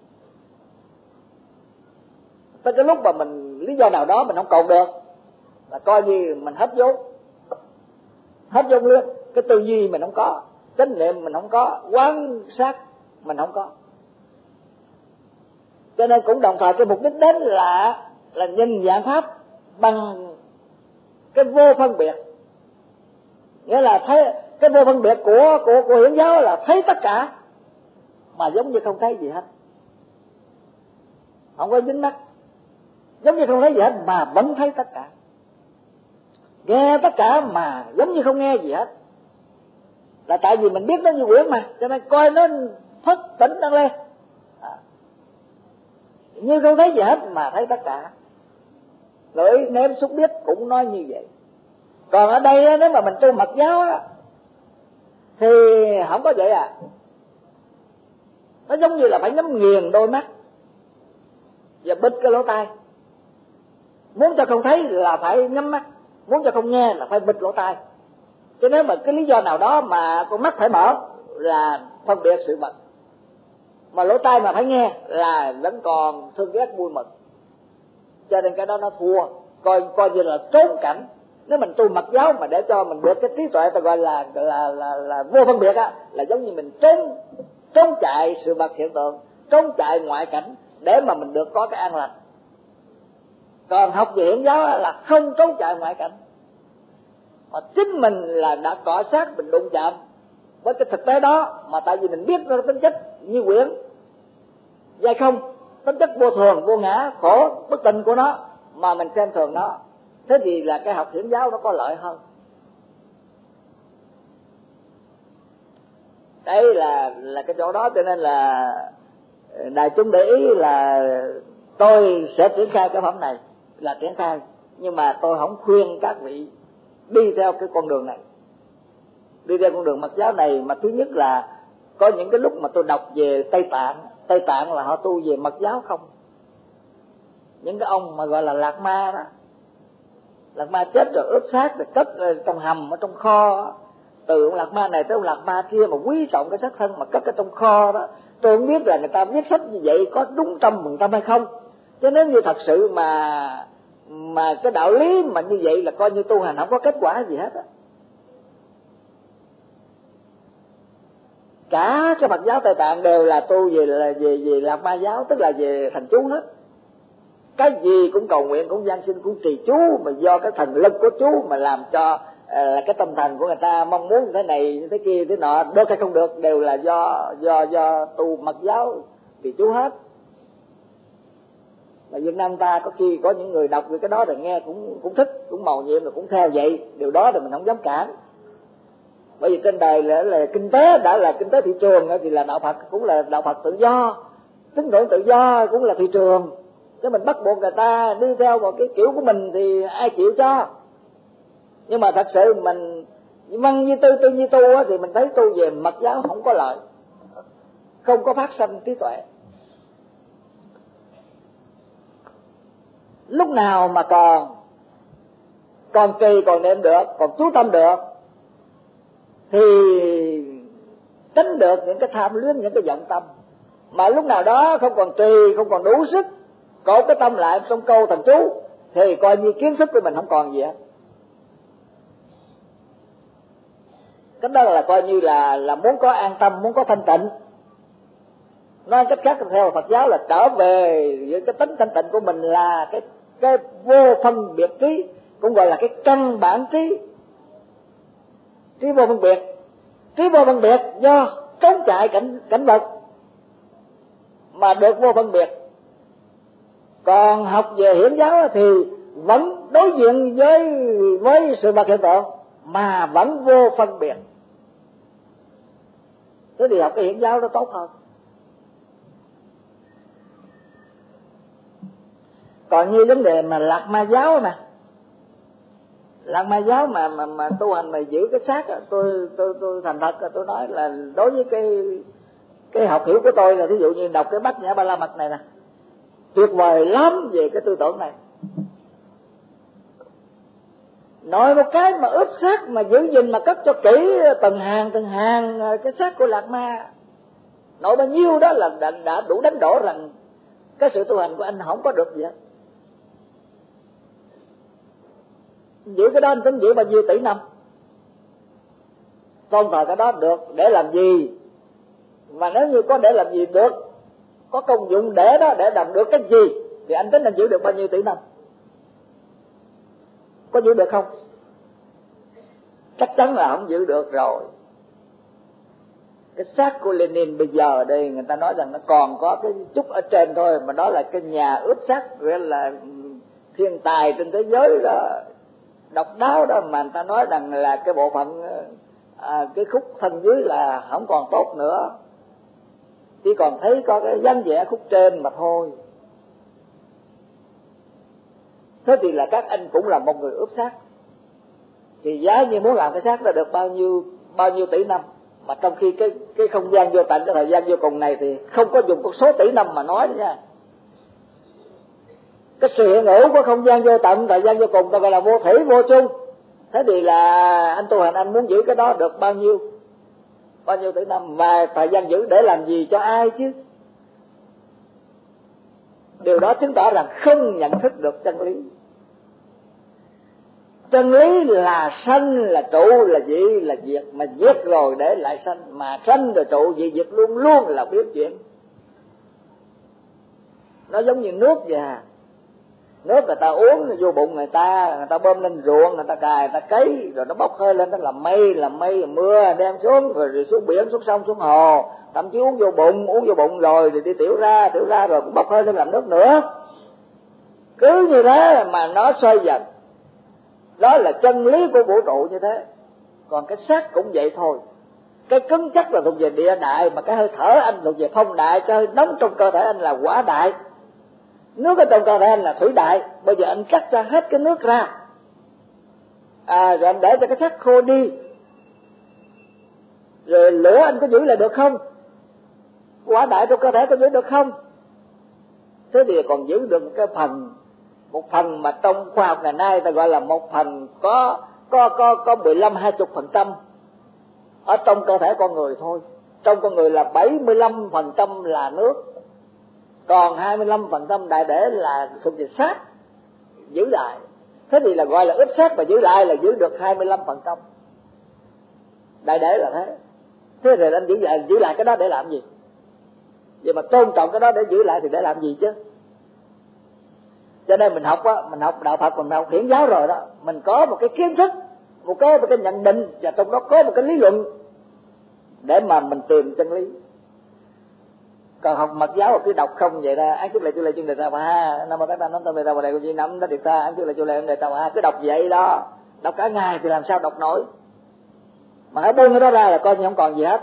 Tới cái lúc mà mình lý do nào đó mình không cột được là coi như mình hết vốn, hết vốn liếng. Cái tư duy mình không có, chánh niệm mình không có, quán sát mình không có. Cho nên cũng đồng thời cái mục đích đến là là nhìn dạng pháp bằng cái vô phân biệt. Nghĩa là thấy cái vô phân biệt của của của Hiển giáo là thấy tất cả mà giống như không thấy gì hết, không có dính mắc, giống như không thấy gì hết mà vẫn thấy tất cả, nghe tất cả mà giống như không nghe gì hết. Là tại vì mình biết nó như quyển mà, cho nên coi nó thức tỉnh đang lên, à, như không thấy gì hết mà thấy tất cả. Lưỡi nếm xúc biết cũng nói như vậy. Còn ở đây nếu mà mình tu Mật giáo á, thì không có vậy à. Nó giống như là phải nhắm nghiền đôi mắt và bịt cái lỗ tai. Muốn cho không thấy là phải nhắm mắt, muốn cho không nghe là phải bịt lỗ tai. Cho nên mà cái lý do nào đó mà con mắt phải mở là phân biệt sự vật, mà lỗ tai mà phải nghe là vẫn còn thương ghét vui mừng. Cho nên cái đó nó thua, coi coi như là trốn cảnh. Nếu mình tu Mật giáo mà để cho mình được cái trí tuệ ta gọi là là là, là vô phân biệt á, là giống như mình trốn trốn chạy sự vật hiện tượng, trốn chạy ngoại cảnh để mà mình được có cái an lành. Còn học về Hiển giáo á, là không trốn chạy ngoại cảnh, mà chính mình là đã cọ sát, mình đụng chạm với cái thực tế đó, mà tại vì mình biết nó tính chất như quyển dai không, tính chất vô thường, vô ngã, khổ, bất tình của nó mà mình xem thường nó. Thế thì là cái học Hiển giáo nó có lợi hơn. Đấy là là cái chỗ đó. Cho nên là đại chúng để ý là tôi sẽ triển khai cái phẩm này là triển khai, nhưng mà tôi không khuyên các vị đi theo cái con đường này, đi theo con đường Mật giáo này. Mà thứ nhất là có những cái lúc mà tôi đọc về Tây Tạng, Tây Tạng là họ tu về Mật giáo không. Những cái ông mà gọi là Lạc Ma đó, Lạc Ma chết rồi ướp xác rồi cất trong hầm ở trong kho. Từ ông Lạc Ma này tới ông Lạc Ma kia mà quý trọng cái xác thân mà cất ở trong kho đó, tôi không biết là người ta viết sách như vậy có đúng trăm phần trăm hay không. Chứ nếu như thật sự mà mà cái đạo lý mà như vậy là coi như tu hành không có kết quả gì hết á. Cả cái Phật giáo Tây Tạng đều là tu về là về về Lạc Ma giáo, tức là về thành chú hết. Cái gì cũng cầu nguyện, cũng gian sinh, cũng trì chú, mà do cái thần lực của chú mà làm cho là uh, cái tâm thần của người ta mong muốn thế này thế kia thế nọ, được hay không được đều là do do do tu Mật giáo trì chú hết. Mà Việt Nam ta có khi có những người đọc về cái đó rồi nghe cũng cũng thích, cũng màu nhiệm rồi cũng theo vậy, điều đó thì mình không dám cản. Bởi vì trên đời là, là kinh tế đã là kinh tế thị trường thì là đạo Phật cũng là đạo Phật tự do, tín ngưỡng tự do cũng là thị trường. Chứ mình bắt buộc người ta đi theo một cái kiểu của mình thì ai chịu cho. Nhưng mà thật sự mình văn như tư, tư như tu á, thì mình thấy tu về Mật giáo không có lợi, không có phát sanh trí tuệ. lúc nào mà còn còn trì còn niệm được, còn chú tâm được thì tránh được những cái tham luyến, những cái vọng tâm. Mà lúc nào đó không còn trì, không còn đủ sức cột cái tâm lại trong câu thần chú thì coi như kiến thức của mình không còn gì hết. Cái đó là coi như là là muốn có an tâm, muốn có thanh tịnh. Nói cách khác theo Phật giáo là trở về với cái tính thanh tịnh của mình là cái cái vô phân biệt trí, cũng gọi là cái căn bản trí. Trí vô phân biệt, trí vô phân biệt do trốn chạy cảnh cảnh vật mà được vô phân biệt. Còn học về hiển giáo thì vẫn đối diện với với sự vật hiện tượng mà vẫn vô phân biệt. Thế thì học cái hiển giáo nó tốt hơn. Còn như vấn đề mà lạc ma giáo mà lạc ma giáo mà mà mà tu hành mà giữ cái xác, tôi tôi tôi thành thật tôi nói là đối với cái cái học hiểu của tôi là thí dụ như đọc cái Bát Nhã Ba La Mật này nè, tuyệt vời lắm về cái tư tưởng này. Nói một cái mà ướp xác mà giữ gìn mà cất cho kỹ từng hàng từng hàng cái xác của lạc ma, nói bao nhiêu đó là đã, đã đủ đánh đổ rằng cái sự tu hành của anh không có được gì hết. Giữ cái đó anh tính giữ bao nhiêu tỷ năm, tôn thờ cái đó được để làm gì? Và nếu như có để làm gì được, có công dụng để đó để làm được cái gì thì anh tính anh giữ được bao nhiêu tỷ năm? Có giữ được không? Chắc chắn là không giữ được rồi. Cái xác của Lenin bây giờ đây người ta nói rằng nó còn có cái chút ở trên thôi, mà đó là cái nhà ướp xác, gọi là thiên tài trên thế giới đó, độc đáo đó, mà người ta nói rằng là cái bộ phận à, cái khúc thân dưới là không còn tốt nữa, chỉ còn thấy có cái dáng vẻ khúc trên mà thôi. Thế thì là các anh cũng là một người ướp xác, thì giá như muốn làm cái xác là được bao nhiêu bao nhiêu tỷ năm, mà trong khi cái cái không gian vô tận, cái thời gian vô cùng này thì không có dùng một số tỷ năm mà nói nữa nha. Cái sự hiện hữu của không gian vô tận, thời gian vô cùng ta gọi là vô thủy vô chung. Thế thì là anh tu hành anh muốn giữ cái đó được bao nhiêu bao nhiêu tỷ năm, và thời gian giữ để làm gì, cho ai chứ? Điều đó chứng tỏ rằng không nhận thức được chân lý. Chân lý là sanh là trụ là dị là diệt, mà diệt rồi để lại sanh, mà sanh rồi trụ dị diệt luôn luôn là biến chuyển. Nó giống như nước vậy à. Nước người ta uống vô bụng người ta, người ta bơm lên ruộng, người ta cài, người ta cấy, rồi nó bốc hơi lên, nó làm mây, làm mây mưa đem xuống, rồi, rồi xuống biển, xuống sông, xuống hồ, thậm chí uống vô bụng, uống vô bụng rồi thì đi tiểu ra, tiểu ra rồi cũng bốc hơi lên làm nước nữa. Cứ như thế mà nó xoay dần. Đó là chân lý của vũ trụ như thế. Còn cái xác cũng vậy thôi. Cái cứng chắc là thuộc về địa đại, mà cái hơi thở anh thuộc về phong đại, cái hơi nóng trong cơ thể anh là hỏa đại. Nước ở trong cơ thể anh là thủy đại. Bây giờ anh cắt ra hết cái nước ra, à, rồi anh để cho cái xác khô đi, rồi lửa anh có giữ lại được không? Hỏa đại trong cơ thể có giữ được không? Thế thì còn giữ được cái phần, một phần mà trong khoa học ngày nay ta gọi là một phần có có có có mười lăm hai chục phần trăm ở trong cơ thể con người thôi. Trong con người là bảy mươi lăm phần trăm là nước, còn hai mươi lăm phần trăm đại để là thuộc về xác giữ lại. Thế thì là gọi là ướp xác, và giữ lại là giữ được hai mươi lăm phần trăm đại để là thế. Thế thì anh giữ lại, giữ lại cái đó để làm gì? Vậy mà tôn trọng cái đó để giữ lại thì để làm gì chứ? Cho nên mình học á, mình học đạo Phật, mình học hiển giáo rồi đó, mình có một cái kiến thức, một cái một cái nhận định, và trong đó có một cái lý luận để mà mình tìm chân lý. Còn học mật giáo cứ đọc không vậy ra, án trước lại chú lệ chương đề ta ha, nam mô tát ta nắm tâm đề ta bà đề cô chi nắm ta điệp ta, án trước lại chú lệ đề ta ha, cứ đọc vậy đó, đọc cả ngày thì làm sao đọc nổi. Mà hãy buông cái đó ra là coi như không còn gì hết.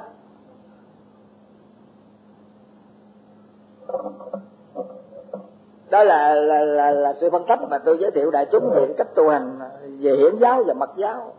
Đó là là là, là sự phân tích mà tôi giới thiệu đại chúng về cách tu hành về hiển giáo và mật giáo.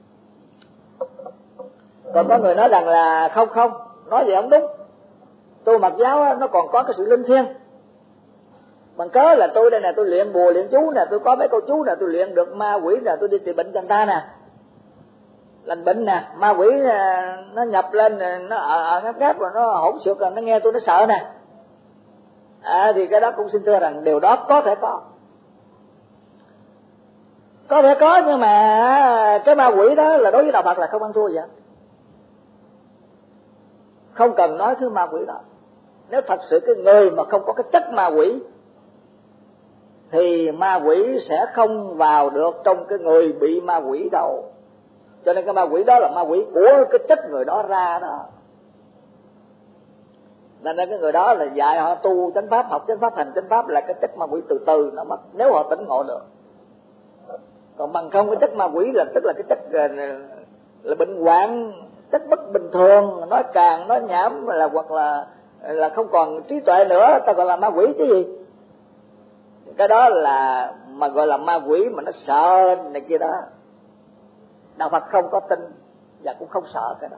Còn có người nói rằng là không không, nói gì không đúng, tu Mật giáo nó còn có cái sự linh thiêng. Bằng cớ là tôi đây nè, tôi luyện bùa luyện chú nè, tôi có mấy câu chú nè, tôi luyện được ma quỷ nè, tôi đi trị bệnh cho người ta nè, lành bệnh nè, ma quỷ nè, nó nhập lên nè, nó ở, ở ngáp ngáp rồi nó hỗn xược rồi nó nghe tôi nó sợ nè. À, thì cái đó cũng xin thưa rằng điều đó có thể có, có thể có, nhưng mà cái ma quỷ đó là đối với đạo Phật là không ăn thua vậy, không cần nói thứ ma quỷ đó. Nếu thật sự cái người mà không có cái chất ma quỷ thì ma quỷ sẽ không vào được trong cái người bị ma quỷ đâu. Cho nên cái ma quỷ đó là ma quỷ của cái chất người đó ra đó. Nên cái người đó là dạy họ tu chánh pháp, học chánh pháp, hành chánh pháp là cái chất ma quỷ từ từ nó mất, nếu họ tỉnh ngộ được. Còn bằng không cái chất ma quỷ là tức là cái chất là bệnh hoạn, chất bất bình thường, nói càng nói nhảm là hoặc là là không còn trí tuệ nữa, ta gọi là ma quỷ chứ gì. Cái đó là mà gọi là ma quỷ mà nó sợ này kia đó. Đạo Phật không có tin và cũng không sợ cái đó.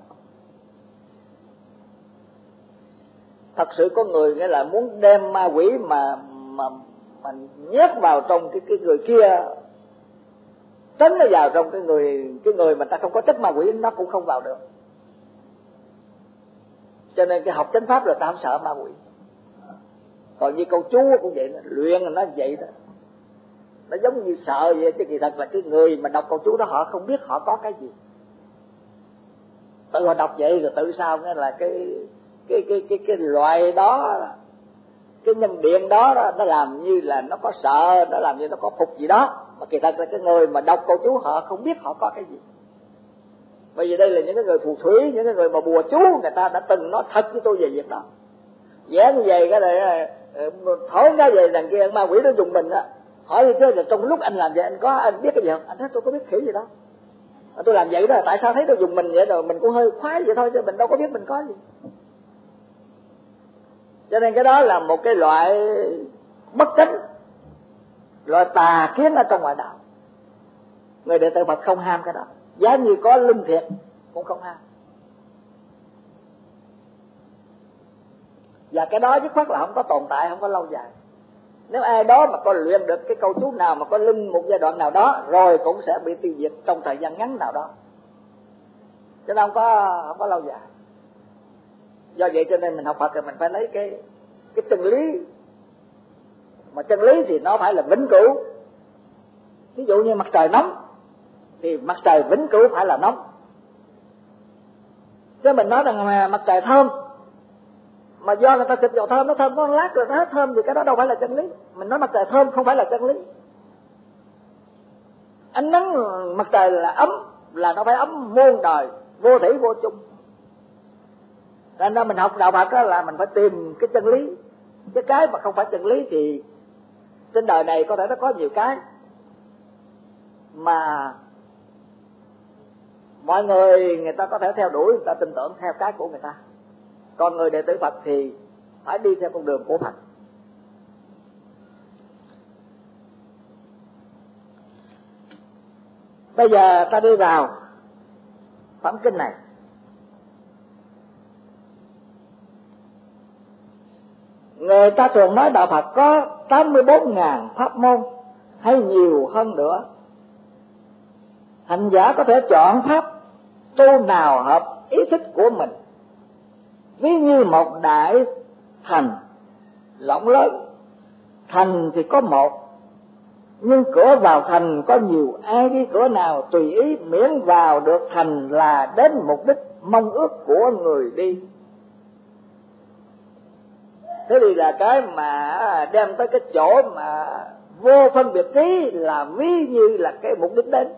Thật sự có người nghĩa là muốn đem ma quỷ mà mà mà nhét vào trong cái cái người kia, tránh nó vào trong cái người cái người mà ta không có chất ma quỷ, nó cũng không vào được. Cho nên cái học chánh pháp là ta không sợ ma quỷ. Còn như câu chú cũng vậy đó, luyện là nó vậy đó, nó giống như sợ vậy, chứ kỳ thật là cái người mà đọc câu chú đó họ không biết họ có cái gì, tự họ đọc vậy rồi tự sao nghĩa là cái cái cái cái cái loại đó, cái nhân điện đó, đó nó làm như là nó có sợ, nó làm như nó có phục gì đó, mà kỳ thật là cái người mà đọc câu chú họ không biết họ có cái gì. Bởi vì đây là những cái người phù thủy, những cái người mà bùa chú, người ta đã từng nói thật với tôi về việc đó. Vẽ như vậy cái này thổi ra về đằng kia ma quỷ nó dùng mình á. Hỏi như thế là trong lúc anh làm vậy anh có anh biết cái gì không? Anh nói tôi có biết khỉ gì đâu. Tôi làm vậy đó, tại sao thấy tôi dùng mình vậy, rồi mình cũng hơi khoái vậy thôi chứ mình đâu có biết mình có gì. Cho nên cái đó là một cái loại bất chánh, loại tà kiến ở trong ngoại đạo. Người đệ tử Phật không ham cái đó, giá như có linh thiệt cũng không ham. Và cái đó dứt khoát là không có tồn tại, không có lâu dài. Nếu ai đó mà có luyện được cái câu chú nào mà có linh một giai đoạn nào đó rồi cũng sẽ bị tiêu diệt trong thời gian ngắn nào đó, chứ không có không có lâu dài. Do vậy cho nên mình học Phật thì mình phải lấy cái cái chân lý, mà chân lý thì nó phải là vĩnh cửu. Ví dụ như mặt trời nóng thì mặt trời vĩnh cửu phải là nóng. Chứ mình nói rằng mặt trời thơm mà do người ta xịt dầu thơm nó thơm có lát rồi nó hết thơm thì cái đó đâu phải là chân lý. Mình nói mặt trời thơm không phải là chân lý. Ánh nắng mặt trời là ấm, là nó phải ấm muôn đời, vô thủy vô chung. Nên ra mình học đạo Phật đó là mình phải tìm cái chân lý. Cái cái mà không phải chân lý thì trên đời này có thể nó có nhiều cái mà mọi người người ta có thể theo đuổi, người ta tin tưởng theo cái của người ta. Còn người đệ tử Phật thì phải đi theo con đường của Phật. Bây giờ ta đi vào phẩm kinh này. Người ta thường nói đạo Phật có tám mươi bốn nghìn pháp môn hay nhiều hơn nữa. Hành giả có thể chọn pháp tu nào hợp ý thích của mình. Ví như một đại thành rộng lớn, thành thì có một, nhưng cửa vào thành có nhiều, ai đi cửa nào tùy ý, miễn vào được thành là đến mục đích mong ước của người đi. Thế thì là cái mà đem tới cái chỗ mà vô phân biệt trí là ví như là cái mục đích đến.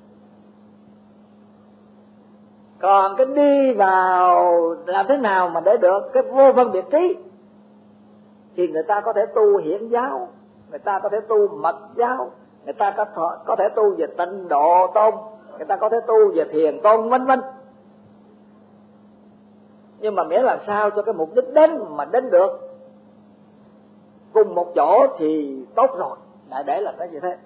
Còn cái đi vào làm thế nào mà để được cái vô phân biệt trí thì người ta có thể tu hiển giáo, người ta có thể tu mật giáo, người ta có, có thể tu về tịnh độ tôn, người ta có thể tu về thiền tôn, vân vân. Nhưng mà miễn làm sao cho cái mục đích đến mà đến được cùng một chỗ thì tốt rồi. Đại để là cái như thế.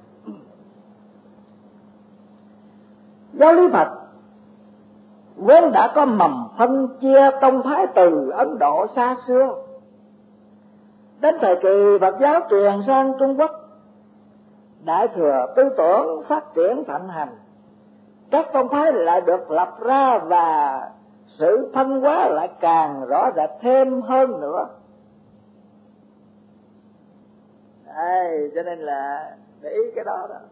vốn đã có mầm phân chia tông phái từ Ấn Độ xa xưa. Đến thời kỳ Phật giáo truyền sang Trung Quốc, Đại thừa tư tưởng phát triển thịnh hành, các tông phái lại được lập ra và sự phân hóa lại càng rõ rệt thêm hơn nữa. Đây, cho nên là để ý cái đó đó.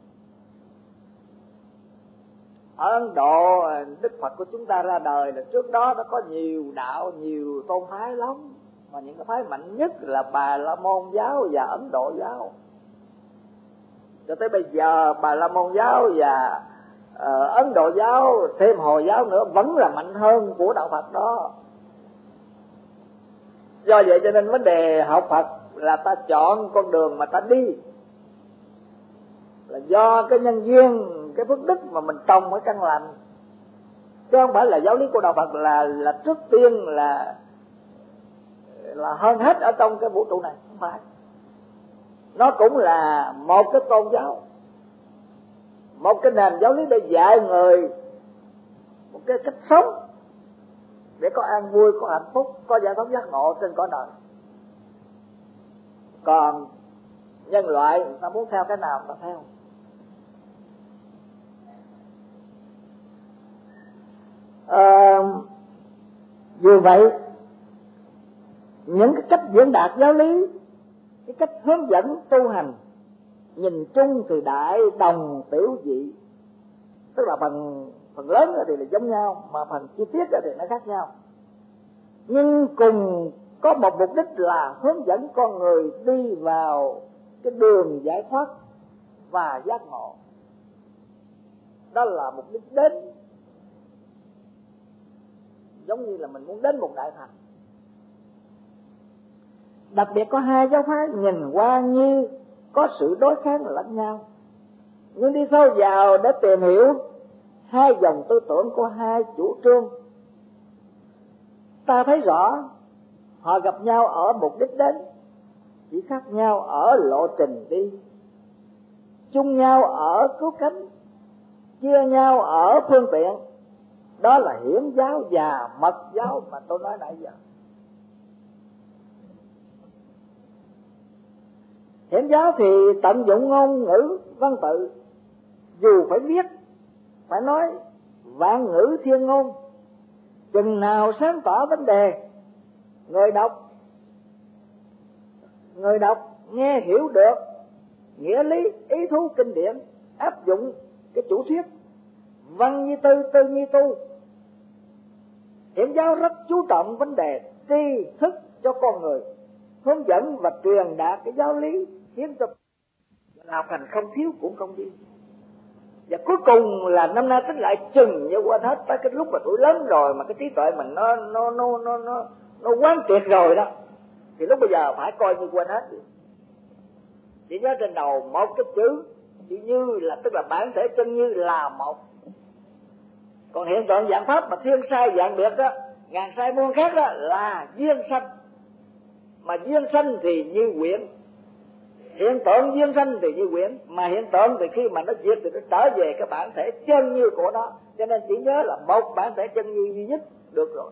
Ở Ấn Độ, Đức Phật của chúng ta ra đời là trước đó nó có nhiều đạo, nhiều tôn phái lắm, mà những cái phái mạnh nhất là Bà La Môn giáo và Ấn Độ giáo. Cho tới bây giờ Bà La Môn giáo và uh, Ấn Độ giáo thêm Hồi giáo nữa vẫn là mạnh hơn của đạo Phật đó. Do vậy cho nên vấn đề học Phật là ta chọn con đường mà ta đi, là do cái nhân duyên, cái phước đức mà mình trồng ở căn lành, chứ không phải là giáo lý của đạo Phật là là trước tiên là là hơn hết ở trong cái vũ trụ này, không phải. Nó cũng là một cái tôn giáo, một cái nền giáo lý để dạy người một cái cách sống để có an vui, có hạnh phúc, có giải thoát giác ngộ trên cõi đời. Còn nhân loại người ta muốn theo cái nào người ta theo. À, dù vậy, những cái cách diễn đạt giáo lý, cái cách hướng dẫn tu hành, nhìn chung thì đại đồng tiểu dị, tức là phần phần lớn thì là giống nhau, mà phần chi tiết thì nó khác nhau, nhưng cùng có một mục đích là hướng dẫn con người đi vào cái đường giải thoát và giác ngộ. Đó là mục đích đến, giống như là mình muốn đến một đại thành. Đặc biệt có hai giáo phái nhìn qua như có sự đối kháng lẫn nhau, nhưng đi sâu vào để tìm hiểu hai dòng tư tưởng của hai chủ trương, ta thấy rõ họ gặp nhau ở mục đích đến, chỉ khác nhau ở lộ trình đi, chung nhau ở cứu cánh, chia nhau ở phương tiện. Đó là hiển giáo và mật giáo mà tôi nói nãy giờ. Hiển giáo thì tận dụng ngôn ngữ văn tự, dù phải viết, phải nói vạn ngữ thiên ngôn, chừng nào sáng tỏ vấn đề, người đọc người đọc nghe hiểu được nghĩa lý ý thú kinh điển, áp dụng cái chủ thuyết văn như tư, tư như tu. Hiển giáo rất chú trọng vấn đề tri thức cho con người, hướng dẫn và truyền đạt cái giáo lý khiến cho học hành không thiếu cũng không dư. Và cuối cùng là năm nay tính lại chừng như quên hết, tới cái lúc mà tuổi lớn rồi mà cái trí tuệ mình nó nó nó nó nó nó quán triệt rồi đó, thì lúc bây giờ phải coi như quên hết. Chỉ nhớ trên đầu một cái chữ, chữ như là tức là bản thể chân như là một. Còn hiện tượng dạng pháp mà thiên sai dạng biệt đó, ngàn sai muôn khác đó là duyên sanh. Mà duyên sanh thì như quyển, hiện tượng duyên sanh thì như quyển, mà hiện tượng thì khi mà nó diệt thì nó trở về cái bản thể chân như của nó. Cho nên chỉ nhớ là một bản thể chân như duy nhất được rồi.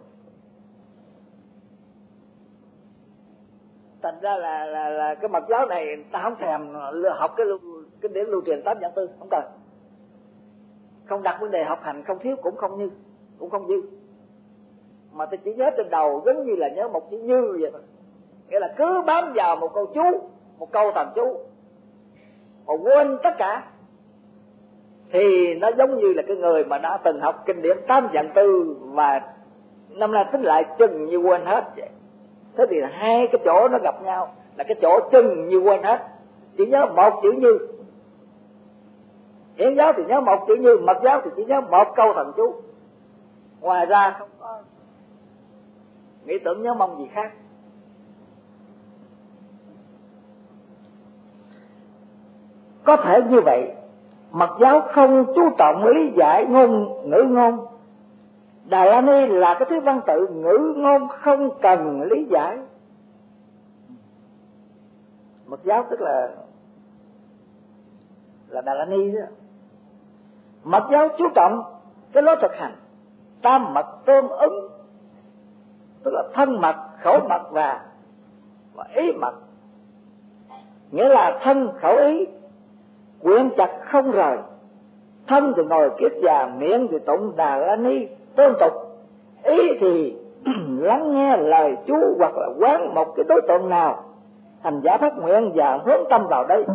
Thành ra là là là cái mật giáo này ta không thèm học cái lưu, cái điển lưu truyền tám dạng tư, không cần. Không đặt vấn đề học hành không thiếu cũng không như, cũng không dư. Mà ta chỉ nhớ trên đầu giống như là nhớ một chữ như vậy thôi. Nghĩa là cứ bám vào một câu chú, một câu thần chú, mà quên tất cả, thì nó giống như là cái người mà đã từng học kinh điển tám dạng tư và năm nay tính lại chừng như quên hết vậy. Thế thì là hai cái chỗ nó gặp nhau, là cái chỗ chừng như quên hết, chỉ nhớ một chữ như. Hiển giáo thì nhớ một chữ như, mật giáo thì chỉ nhớ một câu thần chú, ngoài ra không có nghĩ tưởng nhớ mong gì khác. Có thể như vậy, mật giáo không chú trọng lý giải ngôn ngữ ngôn. Đà La Ni là cái thứ văn tự ngữ ngôn không cần lý giải. Mật giáo tức là là Đà La Ni đó. Mật giáo chú trọng cái lối thực hành, tam mật tương ứng, tức là thân mật, khẩu mật và và ý mật. Nghĩa là thân khẩu ý quyện chặt không rời. Thân thì ngồi kiết già, miệng thì tụng Đà La Ni tôn tục, ý thì lắng nghe lời chú hoặc là quán một cái đối tượng nào, hành giả phát nguyện và hướng tâm vào đây.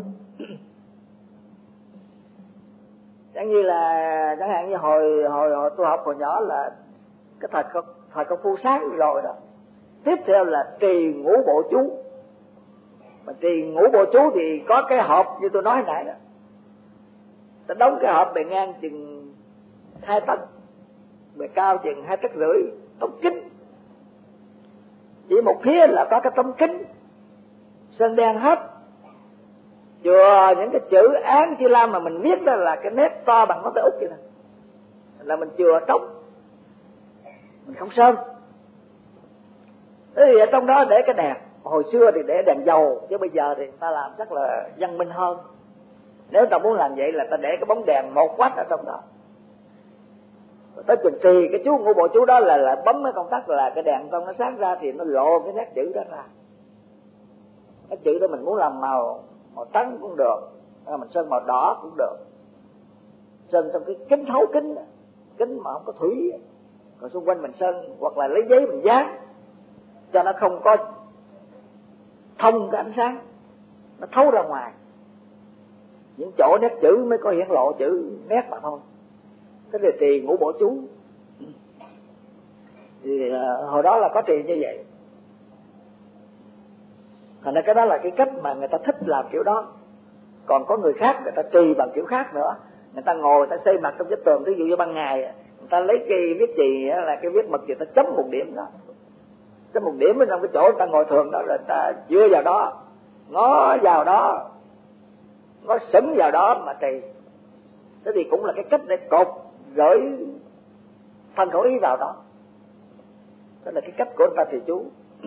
Chẳng như là chẳng hạn như hồi hồi hồi tôi học hồi nhỏ là cái thời thời công phu sáng rồi đó. Tiếp theo là trì ngũ bộ chú. Mà trì ngũ bộ chú thì có cái hộp như tôi nói nãy đó. Ta đóng cái hộp bề ngang chừng hai tấc, bề cao chừng hai tấc rưỡi, tấm kính. Chỉ một phía là có cái tấm kính sơn đen hết. Chừa những cái chữ Án Chi Lam mà mình viết đó là cái nét to bằng ngón tay út vậy nè, là mình chừa trống, mình không sơn. Thế thì ở trong đó để cái đèn. Hồi xưa thì để đèn dầu, chứ bây giờ thì người ta làm chắc là văn minh hơn. Nếu ta muốn làm vậy là ta để cái bóng đèn một watt ở trong đó. Tới chừng trì cái chú ngũ bộ chú đó là là bấm cái công tắc là cái đèn trong nó sáng ra thì nó lộ cái nét chữ đó ra. Cái chữ đó mình muốn làm màu màu trắng cũng được, mình sơn màu đỏ cũng được, sơn trong cái kính thấu kính, kính mà không có thủy, còn xung quanh mình sơn hoặc là lấy giấy mình dán cho nó không có thông cái ánh sáng, nó thấu ra ngoài. Những chỗ nét chữ mới có hiển lộ chữ nét mà thôi. Cái đề trì ngũ bộ chú thì uh, hồi đó là có trì như vậy. Thành ra cái đó là cái cách mà người ta thích làm kiểu đó. Còn có người khác người ta trì bằng kiểu khác nữa. Người ta ngồi, người ta xây mặt trong vách tường, ví dụ như ban ngày người ta lấy cây viết chì là cái viết mực, người ta chấm một điểm đó, chấm một điểm ở trong cái chỗ người ta ngồi thường đó, rồi người ta dưa vào đó, ngó vào đó, ngó sững vào đó mà trì. Thế thì cũng là cái cách để cột gửi thân khẩu ý vào đó. Đó là cái cách của người ta trì chú.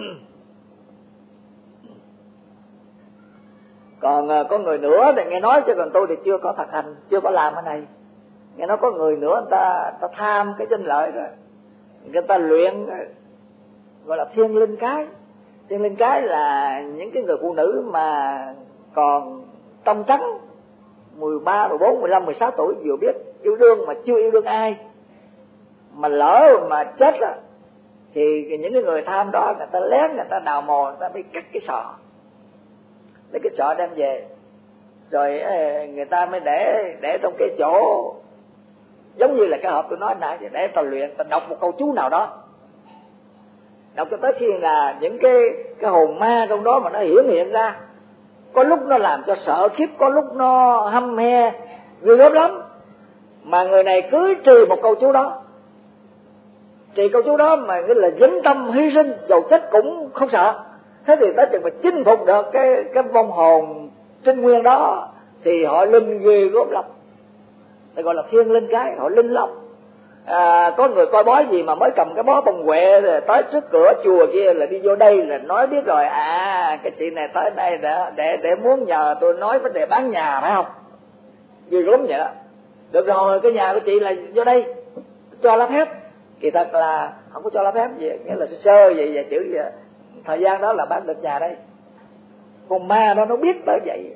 Còn có người nữa thì nghe nói, chứ còn tôi thì chưa có thực hành, chưa có làm cái này. Nghe nói có người nữa người ta, người ta tham cái danh lợi rồi, người ta luyện gọi là thiên linh cái. Thiên linh cái là những cái người phụ nữ mà còn trong trắng, mười ba, mười bốn, mười lăm, mười sáu tuổi, vừa biết yêu đương mà chưa yêu đương ai, mà lỡ mà chết á thì những cái người tham đó người ta lén, người ta đào mồ, người ta mới cắt cái sọ, lấy cái sọ đem về, rồi người ta mới để để trong cái chỗ giống như là cái hộp tôi nói nãy, để ta luyện, ta đọc một câu chú nào đó, đọc cho tới khi là những cái cái hồn ma trong đó mà nó hiển hiện ra. Có lúc nó làm cho sợ khiếp, có lúc nó hăm he ghê gớm lắm, mà người này cứ trì một câu chú đó, trì câu chú đó mà nghĩa là dính tâm hy sinh, dầu chết cũng không sợ. Thế thì tới chừng mà chinh phục được cái cái vong hồn trinh nguyên đó thì họ linh ghê gớm lắm, thì gọi là thiên linh cái, họ linh lắm. À, có người coi bói gì mà mới cầm cái bó bông huệ rồi tới trước cửa chùa kia là đi vô đây là nói biết rồi, à cái chị này tới đây để để để muốn nhờ tôi nói vấn đề bán nhà, phải không? Ghê gớm vậy đó. Được rồi, cái nhà của chị là vô đây cho lá phép, kỳ thật là không có cho lá phép gì, nghĩa là sơ vậy và chữ vậy. Thời gian đó là bán được nhà đây. Con ma đó nó biết tới vậy.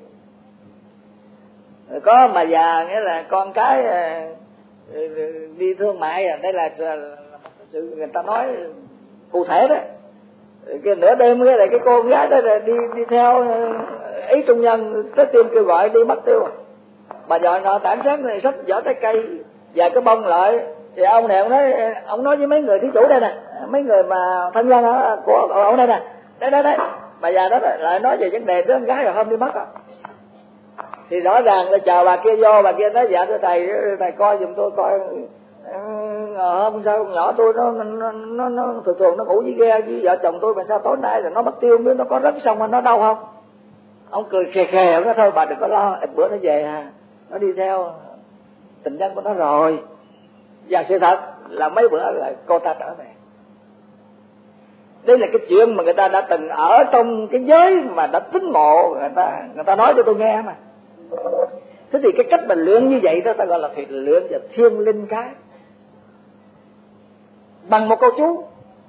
Có mà già nghĩa là con cái đi thương mại, đây là sự người ta nói cụ thể đó. Cái nửa đêm cái này cái con gái đó là đi đi theo ý trung nhân, tới tim kêu gọi đi mất tiêu. Bà dọi nọ tảng sáng này xách vỏ trái cây và cái bông lại, thì ông này ông nói ông nói với mấy người thí chủ đây nè, mấy người mà thân nhân của ông đây nè, đây đây đây, bà già đó lại nói về vấn đề đứa con gái rồi hôm đi mất à. Thì rõ ràng là chờ bà kia vô, bà kia nói dạ thưa thầy, thầy coi giùm tôi coi hôm sau con nhỏ tôi nó nó nó, nó thường thường nó ngủ với ghe với vợ chồng tôi, mà sao tối nay là nó mất tiêu, biết nó có rớt xong mà nó đau không? Ông cười khè khè, ông nói thôi bà đừng có lo, ít bữa nó về à, nó đi theo tình nhân của nó rồi. Và sự thật là mấy bữa là cô ta trở về. Đây là cái chuyện mà người ta đã từng ở trong cái giới mà đã tín mộ, người ta người ta nói cho tôi nghe mà. Thế thì cái cách mình luyện như vậy đó ta gọi là thiền luyện và thiên linh cái. bằng một câu chú,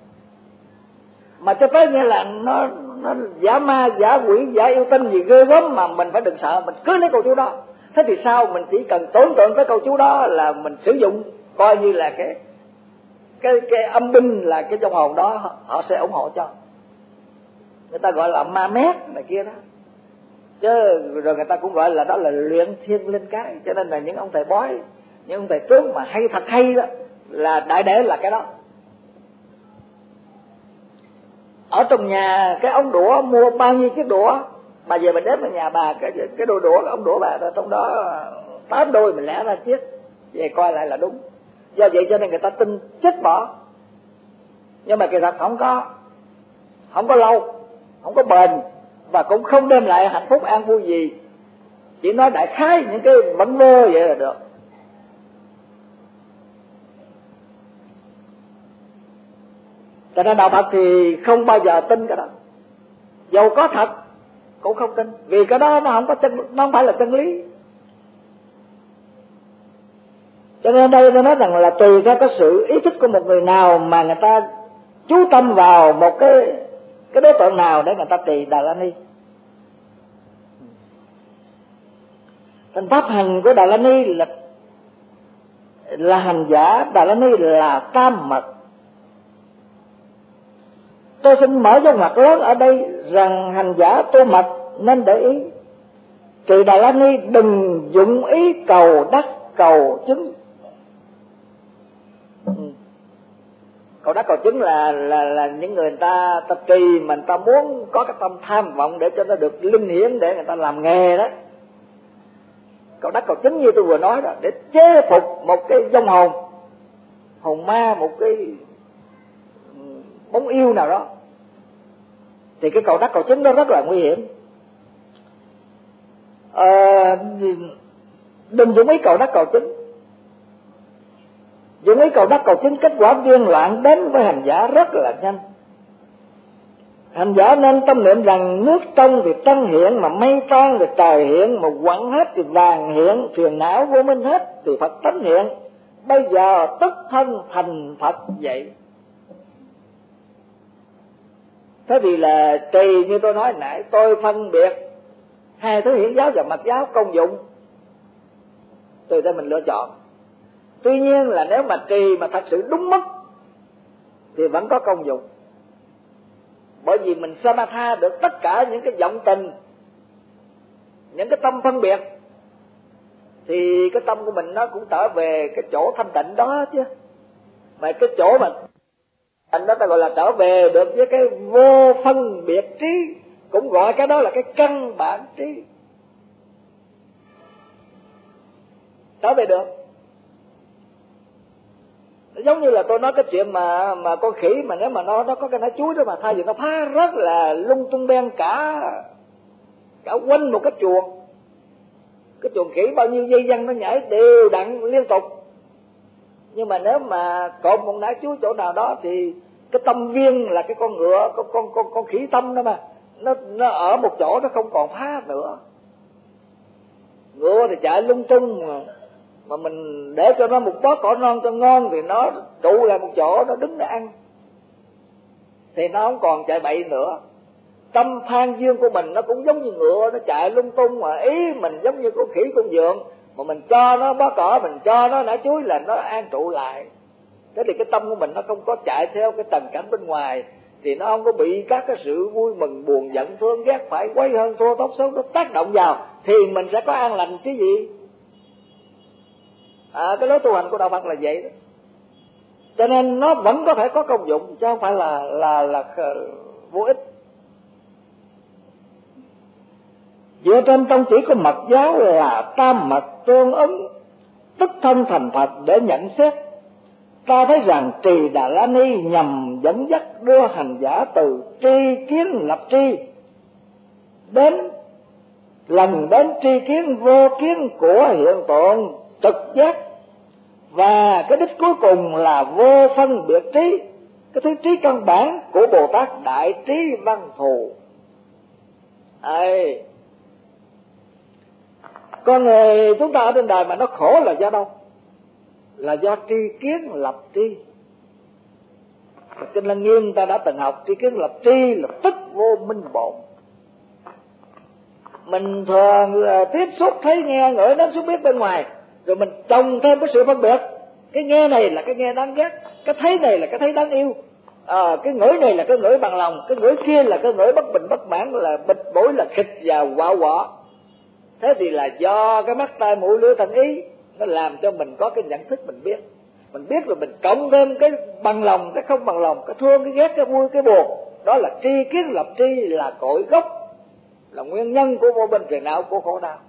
mà cho tới nghĩa là nó nó giả ma, giả quỷ, giả yêu tinh gì ghê gớm mà mình phải đừng sợ, mình cứ lấy câu chú đó. Thế thì sao? Mình chỉ cần tưởng tượng tới câu chú đó là mình sử dụng, coi như là cái cái cái âm binh, là cái trong hồn đó họ sẽ ủng hộ cho. Người ta gọi là ma mét này kia đó, chứ rồi người ta cũng gọi là đó là luyện thiên linh cái. Cho nên là những ông thầy bói, những ông thầy tướng mà hay thật hay đó là đại để là cái đó. Ở trong nhà cái ống đũa mua bao nhiêu chiếc đũa, bà về mình đếm ở nhà bà cái cái đôi đũa, cái ống đũa bà trong đó tám đôi mình lẻ ra chiếc, về coi lại là đúng. Do vậy cho nên người ta tin chết bỏ, nhưng mà kỳ thật không có, không có lâu, không có bền, và cũng không đem lại hạnh phúc an vui gì. Chỉ nói đại khái những cái vấn vơ vậy là được. Cho nên đạo Phật thì không bao giờ tin cái đó, dầu có thật cũng không tin, vì cái đó nó không có chân, nó không phải là chân lý. Cho nên đây tôi nói rằng là tùy theo cái sự ý thức của một người nào mà người ta chú tâm vào một cái cái đối tượng nào để người ta trì Đà La Ni. Thành pháp hành của Đà La Ni là là hành giả Đà La Ni là tam mật. Tôi xin mở dấu ngoặc lớn ở đây rằng hành giả tu mật nên để ý, trì Đà La Ni đừng dụng ý cầu đắc cầu chứng. Cầu đắc cầu chứng là là là những người ta ta trì mà người ta muốn có cái tâm tham vọng để cho nó được linh hiển, để người ta làm nghề đó. Cầu đắc cầu chứng như tôi vừa nói đó, để chế phục một cái vong hồn, hồn ma, một cái bóng yêu nào đó, thì cái cầu đắc cầu chứng đó rất là nguy hiểm. À, đừng dụng ý cầu đắc cầu chứng. Dụng ý cầu đắc cầu chứng, kết quả điên loạn đến với hành giả rất là nhanh. Hành giả nên tâm niệm rằng nước trong thì trăng hiện, mà mây tan thì trời hiện, mà quặng hết thì vàng hiện, phiền não vô minh hết thì Phật tánh hiện. Bây giờ tức thân thành Phật vậy. Thế thì là trì như tôi nói nãy, tôi phân biệt hai thứ hiển giáo và mật giáo công dụng, tùy theo mình lựa chọn. Tuy nhiên là nếu mà trì mà thật sự đúng mức thì vẫn có công dụng, bởi vì mình samatha được tất cả những cái vọng tình, những cái tâm phân biệt, thì cái tâm của mình nó cũng trở về cái chỗ thanh tịnh đó chứ. Mà cái chỗ mà anh đó ta gọi là trở về được với cái vô phân biệt trí, cũng gọi cái đó là cái căn bản trí, trở về được. Giống như là tôi nói cái chuyện mà mà con khỉ mà nếu mà nó nó có cái nải chuối đó mà thay vì nó phá rất là lung tung ben cả cả quanh một cái chuồng, cái chuồng khỉ bao nhiêu dây văng nó nhảy đều đặn liên tục. Nhưng mà nếu mà cột một nải chuối chỗ nào đó thì cái tâm viên là cái con ngựa, con con con con khỉ tâm đó mà nó nó ở một chỗ, nó không còn phá nữa. Ngựa thì chạy lung tung mà mà mình để cho nó một bó cỏ non cho ngon thì nó trụ lại một chỗ, nó đứng để ăn, thì nó không còn chạy bậy nữa. Tâm than duyên của mình nó cũng giống như ngựa, nó chạy lung tung, mà ý mình giống như con khỉ con vượn, mà mình cho nó bó cỏ, mình cho nó nã chuối là nó an trụ lại. Thế thì cái tâm của mình nó không có chạy theo cái trần cảnh bên ngoài, thì nó không có bị các cái sự vui mừng buồn giận thương ghét phải quấy hơn thua tốt xấu nó tác động vào, thì mình sẽ có an lành chứ gì. À, cái lối tu hành của đạo Phật là vậy đó. Cho nên nó vẫn có thể có công dụng, chứ không phải là là là, là vô ích. Dựa trên tông chỉ của mật giáo là tam mật tương ứng, tức thân thành Phật để nhận xét, ta thấy rằng trì Đà La Ni nhằm dẫn dắt đưa hành giả từ tri kiến lập tri đến lần đến tri kiến vô kiến của hiện tượng trực giác, và cái đích cuối cùng là vô phân biệt trí, cái thứ trí căn bản của Bồ Tát Đại Trí Văn Thù. Ê, con người chúng ta ở trên đời mà nó khổ là do đâu? Là do tri kiến lập tri. Kinh Lăng Nghiêm ta đã từng học tri kiến lập tri là tức vô minh bổn. Mình thường là tiếp xúc thấy nghe ngửi đến xúc biết bên ngoài, rồi mình trồng thêm cái sự phân biệt. Cái nghe này là cái nghe đáng ghét, cái thấy này là cái thấy đáng yêu, à, cái ngửi này là cái ngửi bằng lòng, cái ngửi kia là cái ngửi bất bình bất mãn, là bịch bối là khịch và quạo quọ. Thế thì là do cái mắt tai mũi lưỡi thân ý nó làm cho mình có cái nhận thức mình biết. Mình biết rồi mình cộng thêm cái bằng lòng, cái không bằng lòng, cái thương, cái ghét, cái vui, cái buồn. Đó là tri kiến lập tri, là cội gốc, là nguyên nhân của vô minh phiền não, của khổ đau.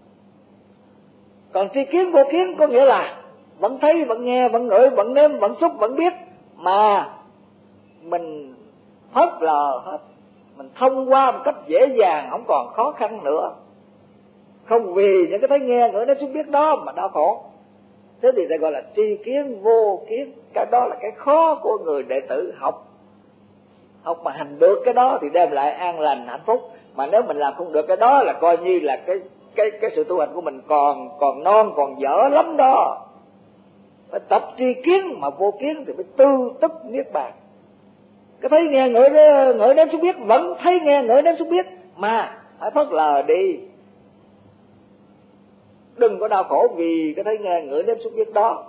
Còn tri kiến vô kiến có nghĩa là vẫn thấy, vẫn nghe, vẫn ngửi, vẫn nếm, vẫn xúc, vẫn biết, mà mình phớt lờ hết, mình thông qua một cách dễ dàng, không còn khó khăn nữa. Không vì những cái thấy nghe ngửi nếm xúc biết đó mà đau khổ. Thế thì ta gọi là tri kiến vô kiến. Cái đó là cái khó của người đệ tử học. Học mà hành được cái đó thì đem lại an lành hạnh phúc. Mà nếu mình làm không được cái đó là coi như là cái cái cái sự tu hành của mình còn còn non, còn dở lắm đó. Phải tập tri kiến mà vô kiến thì mới tư tức niết bàn. Cái thấy nghe ngửi ngửi nếm xúc biết vẫn thấy nghe ngửi nếm xúc biết, mà hãy phớt lờ đi. Đừng có đau khổ vì cái thấy nghe ngửi nếm xúc biết đó.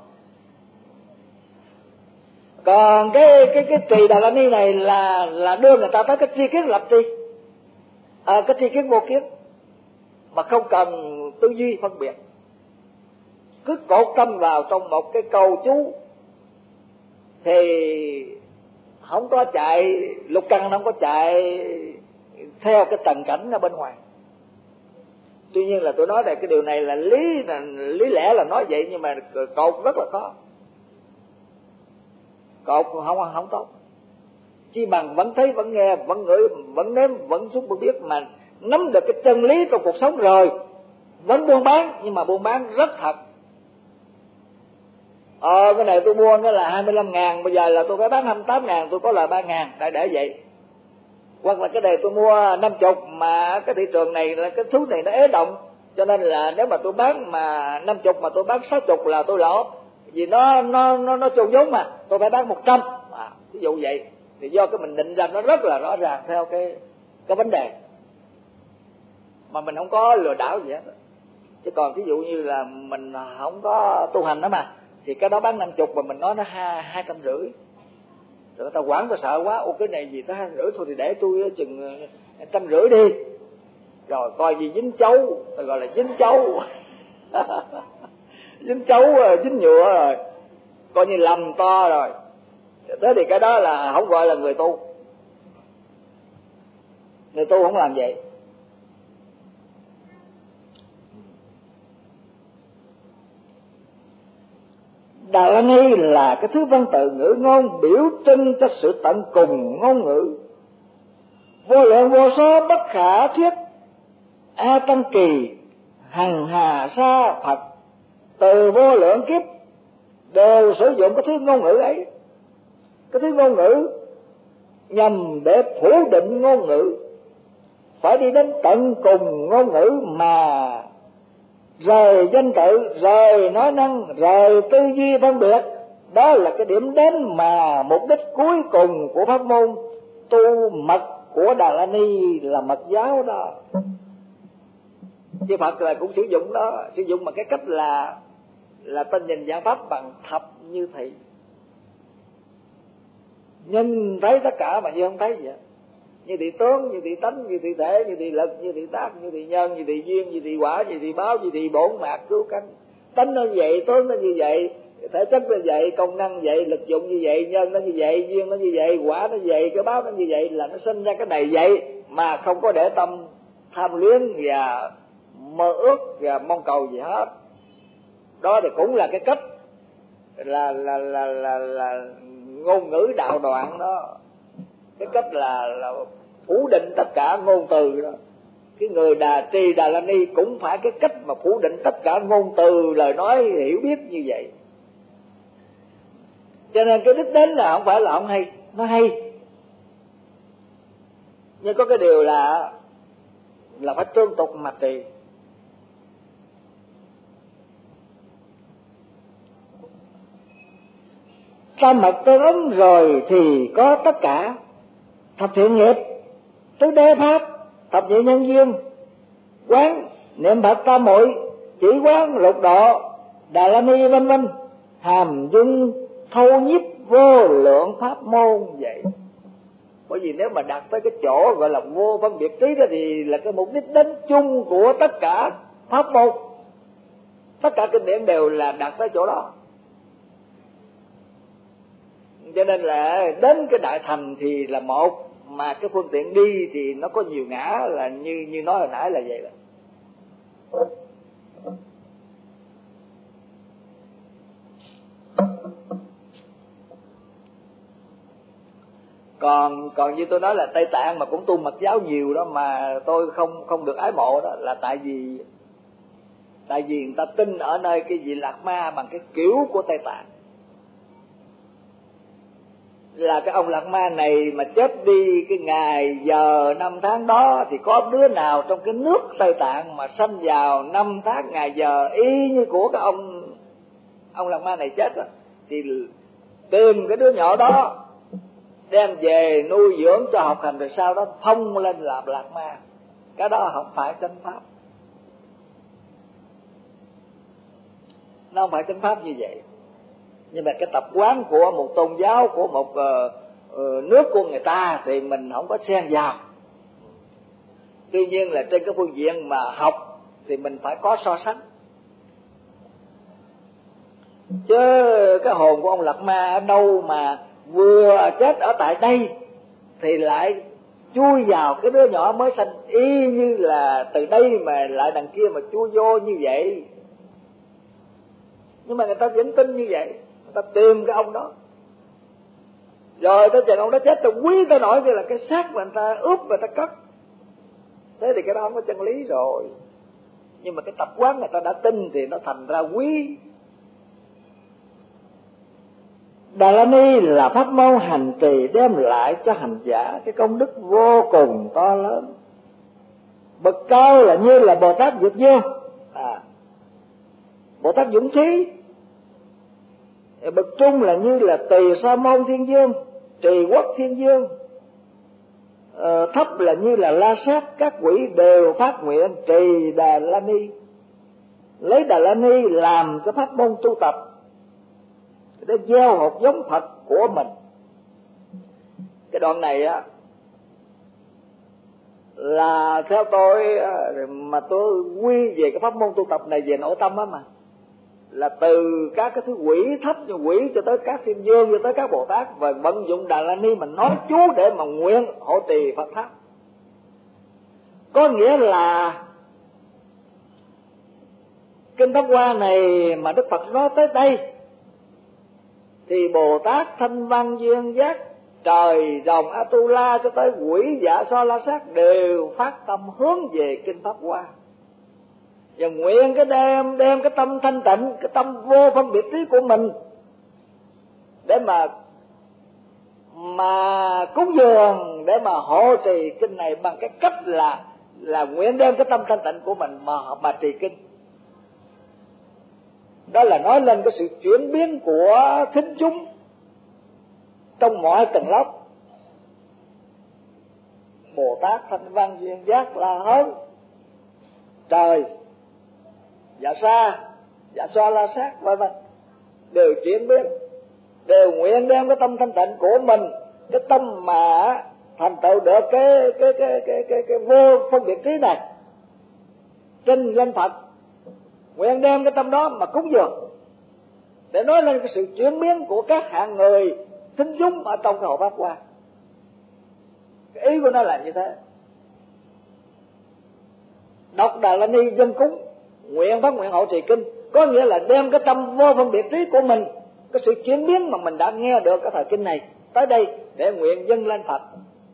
Còn cái cái cái trì Đà La Ni này là là đưa người ta tới cái tri kiến lập tri, à, cái tri kiến vô kiến, mà không cần tư duy phân biệt, cứ cột tâm vào trong một cái câu chú thì không có chạy lục căn, không có chạy theo cái tầng cảnh ở bên ngoài. Tuy nhiên là tôi nói là cái điều này là lý là lý lẽ là nói vậy, nhưng mà cột rất là khó, cột không không tốt. Chi bằng vẫn thấy, vẫn nghe, vẫn ngửi, vẫn nếm, vẫn xúc, vẫn biết, mà nắm được cái chân lý trong cuộc sống rồi vẫn buôn bán, nhưng mà buôn bán rất thật. Ờ cái này tôi mua nó là hai mươi lăm ngàn, bây giờ là tôi phải bán hai mươi tám ngàn, tôi có lời ba ngàn, tại để vậy. Hoặc là cái này tôi mua năm chục mà cái thị trường này là cái thứ này nó ế động, cho nên là nếu mà tôi bán mà năm chục mà tôi bán sáu chục là tôi lỗ, vì nó nó nó nó chôn vốn mà, tôi phải bán một trăm, à, ví dụ vậy. Thì do cái mình định ra nó rất là rõ ràng theo cái cái vấn đề, mà mình không có lừa đảo gì hết. Chứ còn ví dụ như là mình không có tu hành đó mà, thì cái đó bán năm chục mà mình nói nó hai hai trăm rưỡi, rồi người ta quản ta sợ quá, ô cái này gì tới hai rưỡi thôi thì để tôi chừng trăm rưỡi đi, rồi coi gì dính chấu, rồi gọi là dính chấu dính chấu dính nhựa rồi, coi như lầm to rồi. Thế thì cái đó là không gọi là người tu. Người tu không làm vậy. Đà La Ni là cái thứ văn tự ngữ ngôn biểu trưng cho sự tận cùng ngôn ngữ, vô lượng vô số bất khả thuyết, a tăng kỳ hằng hà sa Phật từ vô lượng kiếp đều sử dụng cái thứ ngôn ngữ ấy. Cái thứ ngôn ngữ nhằm để phủ định ngôn ngữ, phải đi đến tận cùng ngôn ngữ mà rời danh tự, rời nói năng, rời tư duy phân biệt. Đó là cái điểm đến mà mục đích cuối cùng của pháp môn tu mật của Đà La Ni là mật giáo đó. Chứ Phật là cũng sử dụng đó, sử dụng bằng cái cách là là ta nhìn dạng pháp bằng thập như thị, nhìn thấy tất cả mà như không thấy vậy. Như thị tướng, như thị tánh, như thị thể, như thị lực, như thị tác, như thị nhân, như thị duyên, như thị quả, như thị báo, như thị bổn mạc cứu cánh. Tánh nó như vậy, tướng nó như vậy, thể chất nó như vậy, công năng vậy, lực dụng như vậy, nhân nó như vậy, duyên nó như vậy, quả nó như vậy, cái báo nó như vậy, là nó sinh ra cái này vậy, mà không có để tâm tham luyến và mơ ước và mong cầu gì hết. Đó thì cũng là cái cách là là là là, là ngôn ngữ đạo đoạn đó, cái cách là là phủ định tất cả ngôn từ đó. Cái người Đà Trì Đà La Ni cũng phải cái cách mà phủ định tất cả ngôn từ, lời nói hiểu biết như vậy. Cho nên cái đích đến là không phải là không hay, nó hay, nhưng có cái điều là là phải tương tục mà trì. Tam mật tương ứng rồi thì có tất cả: thập thiện nghiệp, tứ đế pháp, thập nhị nhân duyên, quán, niệm Phật tam muội, chỉ quán, lục độ, Đà La Ni vân vân, hàm dung thâu nhiếp vô lượng pháp môn vậy. Bởi vì nếu mà đạt tới cái chỗ gọi là vô phân biệt trí đó thì là cái mục đích đến chung của tất cả pháp môn, tất cả kinh điển đều là đạt tới chỗ đó. Cho nên là đến cái đại thành thì là một, mà cái phương tiện đi thì nó có nhiều ngã, là như như nói hồi nãy là vậy đó. Còn còn như tôi nói là Tây Tạng mà cũng tu Mật giáo nhiều đó mà tôi không không được ái mộ đó, là tại vì tại vì người ta tin ở nơi cái vị Lạc Ma bằng cái kiểu của Tây Tạng. Là cái ông Lạc Ma này mà chết đi cái ngày giờ năm tháng đó thì có đứa nào trong cái nước Tây Tạng mà sanh vào năm tháng ngày giờ y như của cái ông ông Lạc Ma này chết đó, thì tìm cái đứa nhỏ đó đem về nuôi dưỡng cho học hành, rồi sau đó thông lên làm Lạc Ma. Cái đó không phải chánh pháp, nó không phải chánh pháp như vậy. Nhưng mà cái tập quán của một tôn giáo, của một uh, uh, nước của người ta thì mình không có xen vào. Tuy nhiên là trên cái phương diện mà học thì mình phải có so sánh. Chứ cái hồn của ông Lạc Ma ở đâu mà vừa chết ở tại đây thì lại chui vào cái đứa nhỏ mới sanh, y như là từ đây mà lại đằng kia mà chui vô như vậy. Nhưng mà người ta vẫn tin như vậy, người ta tìm cái ông đó, rồi tới chừng ông đó chết, rồi quý ta nổi như là cái xác mà người ta ướp và người ta cất. Thế thì cái đó không có chân lý rồi. Nhưng mà cái tập quán người ta đã tin thì nó thành ra quý. Đà La Ni là pháp môn hành trì đem lại cho hành giả cái công đức vô cùng to lớn. Bậc cao là như là Bồ Tát Dược Dương, à, Bồ Tát Dũng Trí. Bậc trung là như là Tỳ Sa Môn Thiên Dương, Trì Quốc Thiên Dương. Ờ, thấp là như là La Sát, các quỷ đều phát nguyện trì Đà La Ni, lấy Đà La Ni làm cái pháp môn tu tập để gieo hột giống Phật của mình. Cái đoạn này á là theo tôi mà tôi quy về cái pháp môn tu tập này về nội tâm á, mà là từ các cái thứ quỷ thấp như quỷ cho tới các thiên dương cho tới các Bồ Tát, và vận dụng Đà La Ni mình nói chú để mà nguyện hộ trì Phật pháp. Có nghĩa là kinh Pháp Hoa này mà Đức Phật nói tới đây thì Bồ Tát Thanh Văn Duyên Giác, trời rồng Atula cho tới quỷ dạ so la sát đều phát tâm hướng về kinh Pháp Hoa, và nguyện cái đem đem cái tâm thanh tịnh, cái tâm vô phân biệt trí của mình để mà mà cúng dường, để mà hộ trì kinh này bằng cái cách là là nguyện đem cái tâm thanh tịnh của mình mà mà trì kinh. Đó là nói lên cái sự chuyển biến của thính chúng trong mọi tầng lớp. Bồ Tát Thanh Văn Duyên Giác La Hớn, trời dạ sa dạ xoa la sát vân vân đều chuyển biến, đều nguyện đem cái tâm thanh tịnh của mình, cái tâm mà thành tựu được cái cái cái cái cái, cái vô phân biệt trí này trên danh Phật, nguyện đem cái tâm đó mà cúng dường để nói lên cái sự chuyển biến của các hạng người thính chúng ở trong cái hội Pháp Hoa. Cái ý của nó là như thế. Đọc Đà La Ni dân cúng, nguyện phát nguyện hộ trì kinh, có nghĩa là đem cái tâm vô phân biệt trí của mình, cái sự chuyển biến mà mình đã nghe được cái thời kinh này tới đây để nguyện dâng lên Phật.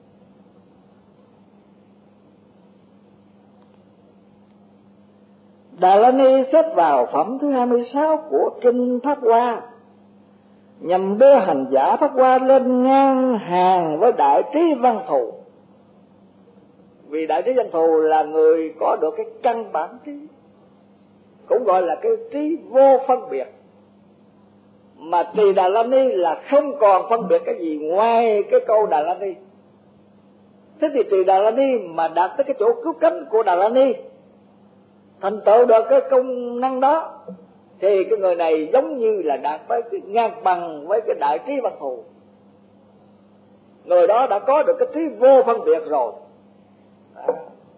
Đà La Ni xếp vào phẩm thứ hai mươi sáu của kinh Pháp Hoa, nhằm đưa hành giả Pháp Hoa lên ngang hàng với Đại Trí Văn Thù. Vì Đại Trí Văn Thù là người có được cái căn bản trí, cũng gọi là cái trí vô phân biệt, mà trì Đà La Ni là không còn phân biệt cái gì ngoài cái câu Đà La Ni. Thế thì trì Đà La Ni mà đạt tới cái chỗ cứu cánh của Đà La Ni, thành tựu được cái công năng đó, thì cái người này giống như là đạt tới cái ngang bằng với cái đại trí văn thù. Người đó đã có được cái trí vô phân biệt rồi. Đó.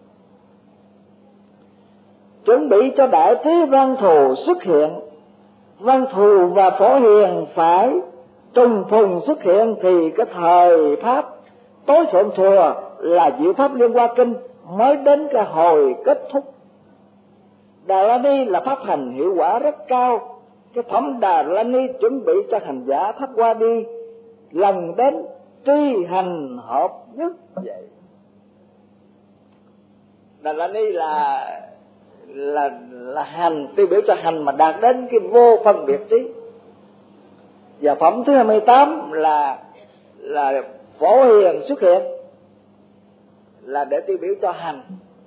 Chuẩn bị cho đại trí văn thù xuất hiện, văn thù và phổ hiền phải trùng phùng xuất hiện, thì cái thời pháp tối thượng thừa là diệu pháp Liên Hoa Kinh mới đến cái hồi kết thúc. Đà La Ni là pháp hành hiệu quả rất cao. Cái phẩm Đà La Ni chuẩn bị cho hành giả pháp qua đi, lần đến tri hành hợp nhất vậy. Đà La Ni là là là hành, tiêu biểu cho hành mà đạt đến cái vô phân biệt trí. Và phẩm thứ hai mươi tám là là phổ hiền xuất hiện, là để tiêu biểu cho hành.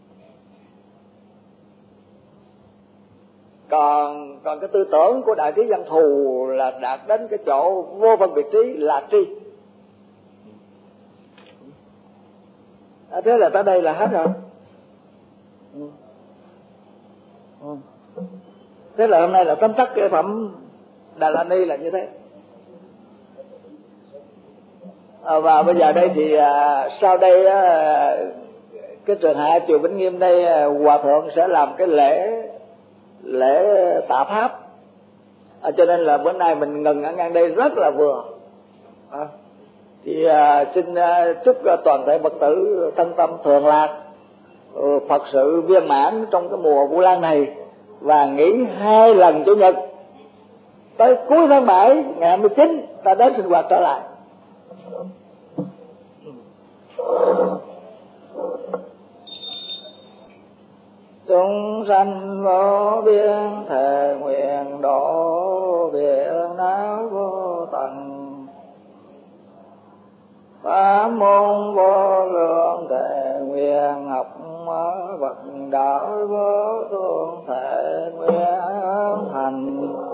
Còn còn cái tư tưởng của đại trí văn thù là đạt đến cái chỗ vô phân biệt trí, là tri. À, thế là tới đây là hết rồi. Ừ. Ừ. Thế là hôm nay là tóm tắt cái phẩm Đà La Ni là như thế. À, và bây giờ đây thì à, sau đây à, cái trường hạ chùa Vĩnh Nghiêm đây, à, hòa thượng sẽ làm cái lễ lễ tạ pháp, à, cho nên là bữa nay mình ngừng ở ngang đây rất là vừa. À, thì à, xin à, chúc à, toàn thể Phật tử thân tâm thường lạc, ừ, Phật sự viên mãn trong cái mùa Vu Lan này, và nghỉ hai lần Chủ nhật, tới cuối tháng bảy ngày hai mươi chín ta đến sinh hoạt trở lại. Chúng sanh vô biên thề nguyện độ biển não vô tận, pháp môn vô lượng thề nguyện học Phật đạo vô thượng thể nguyện hành.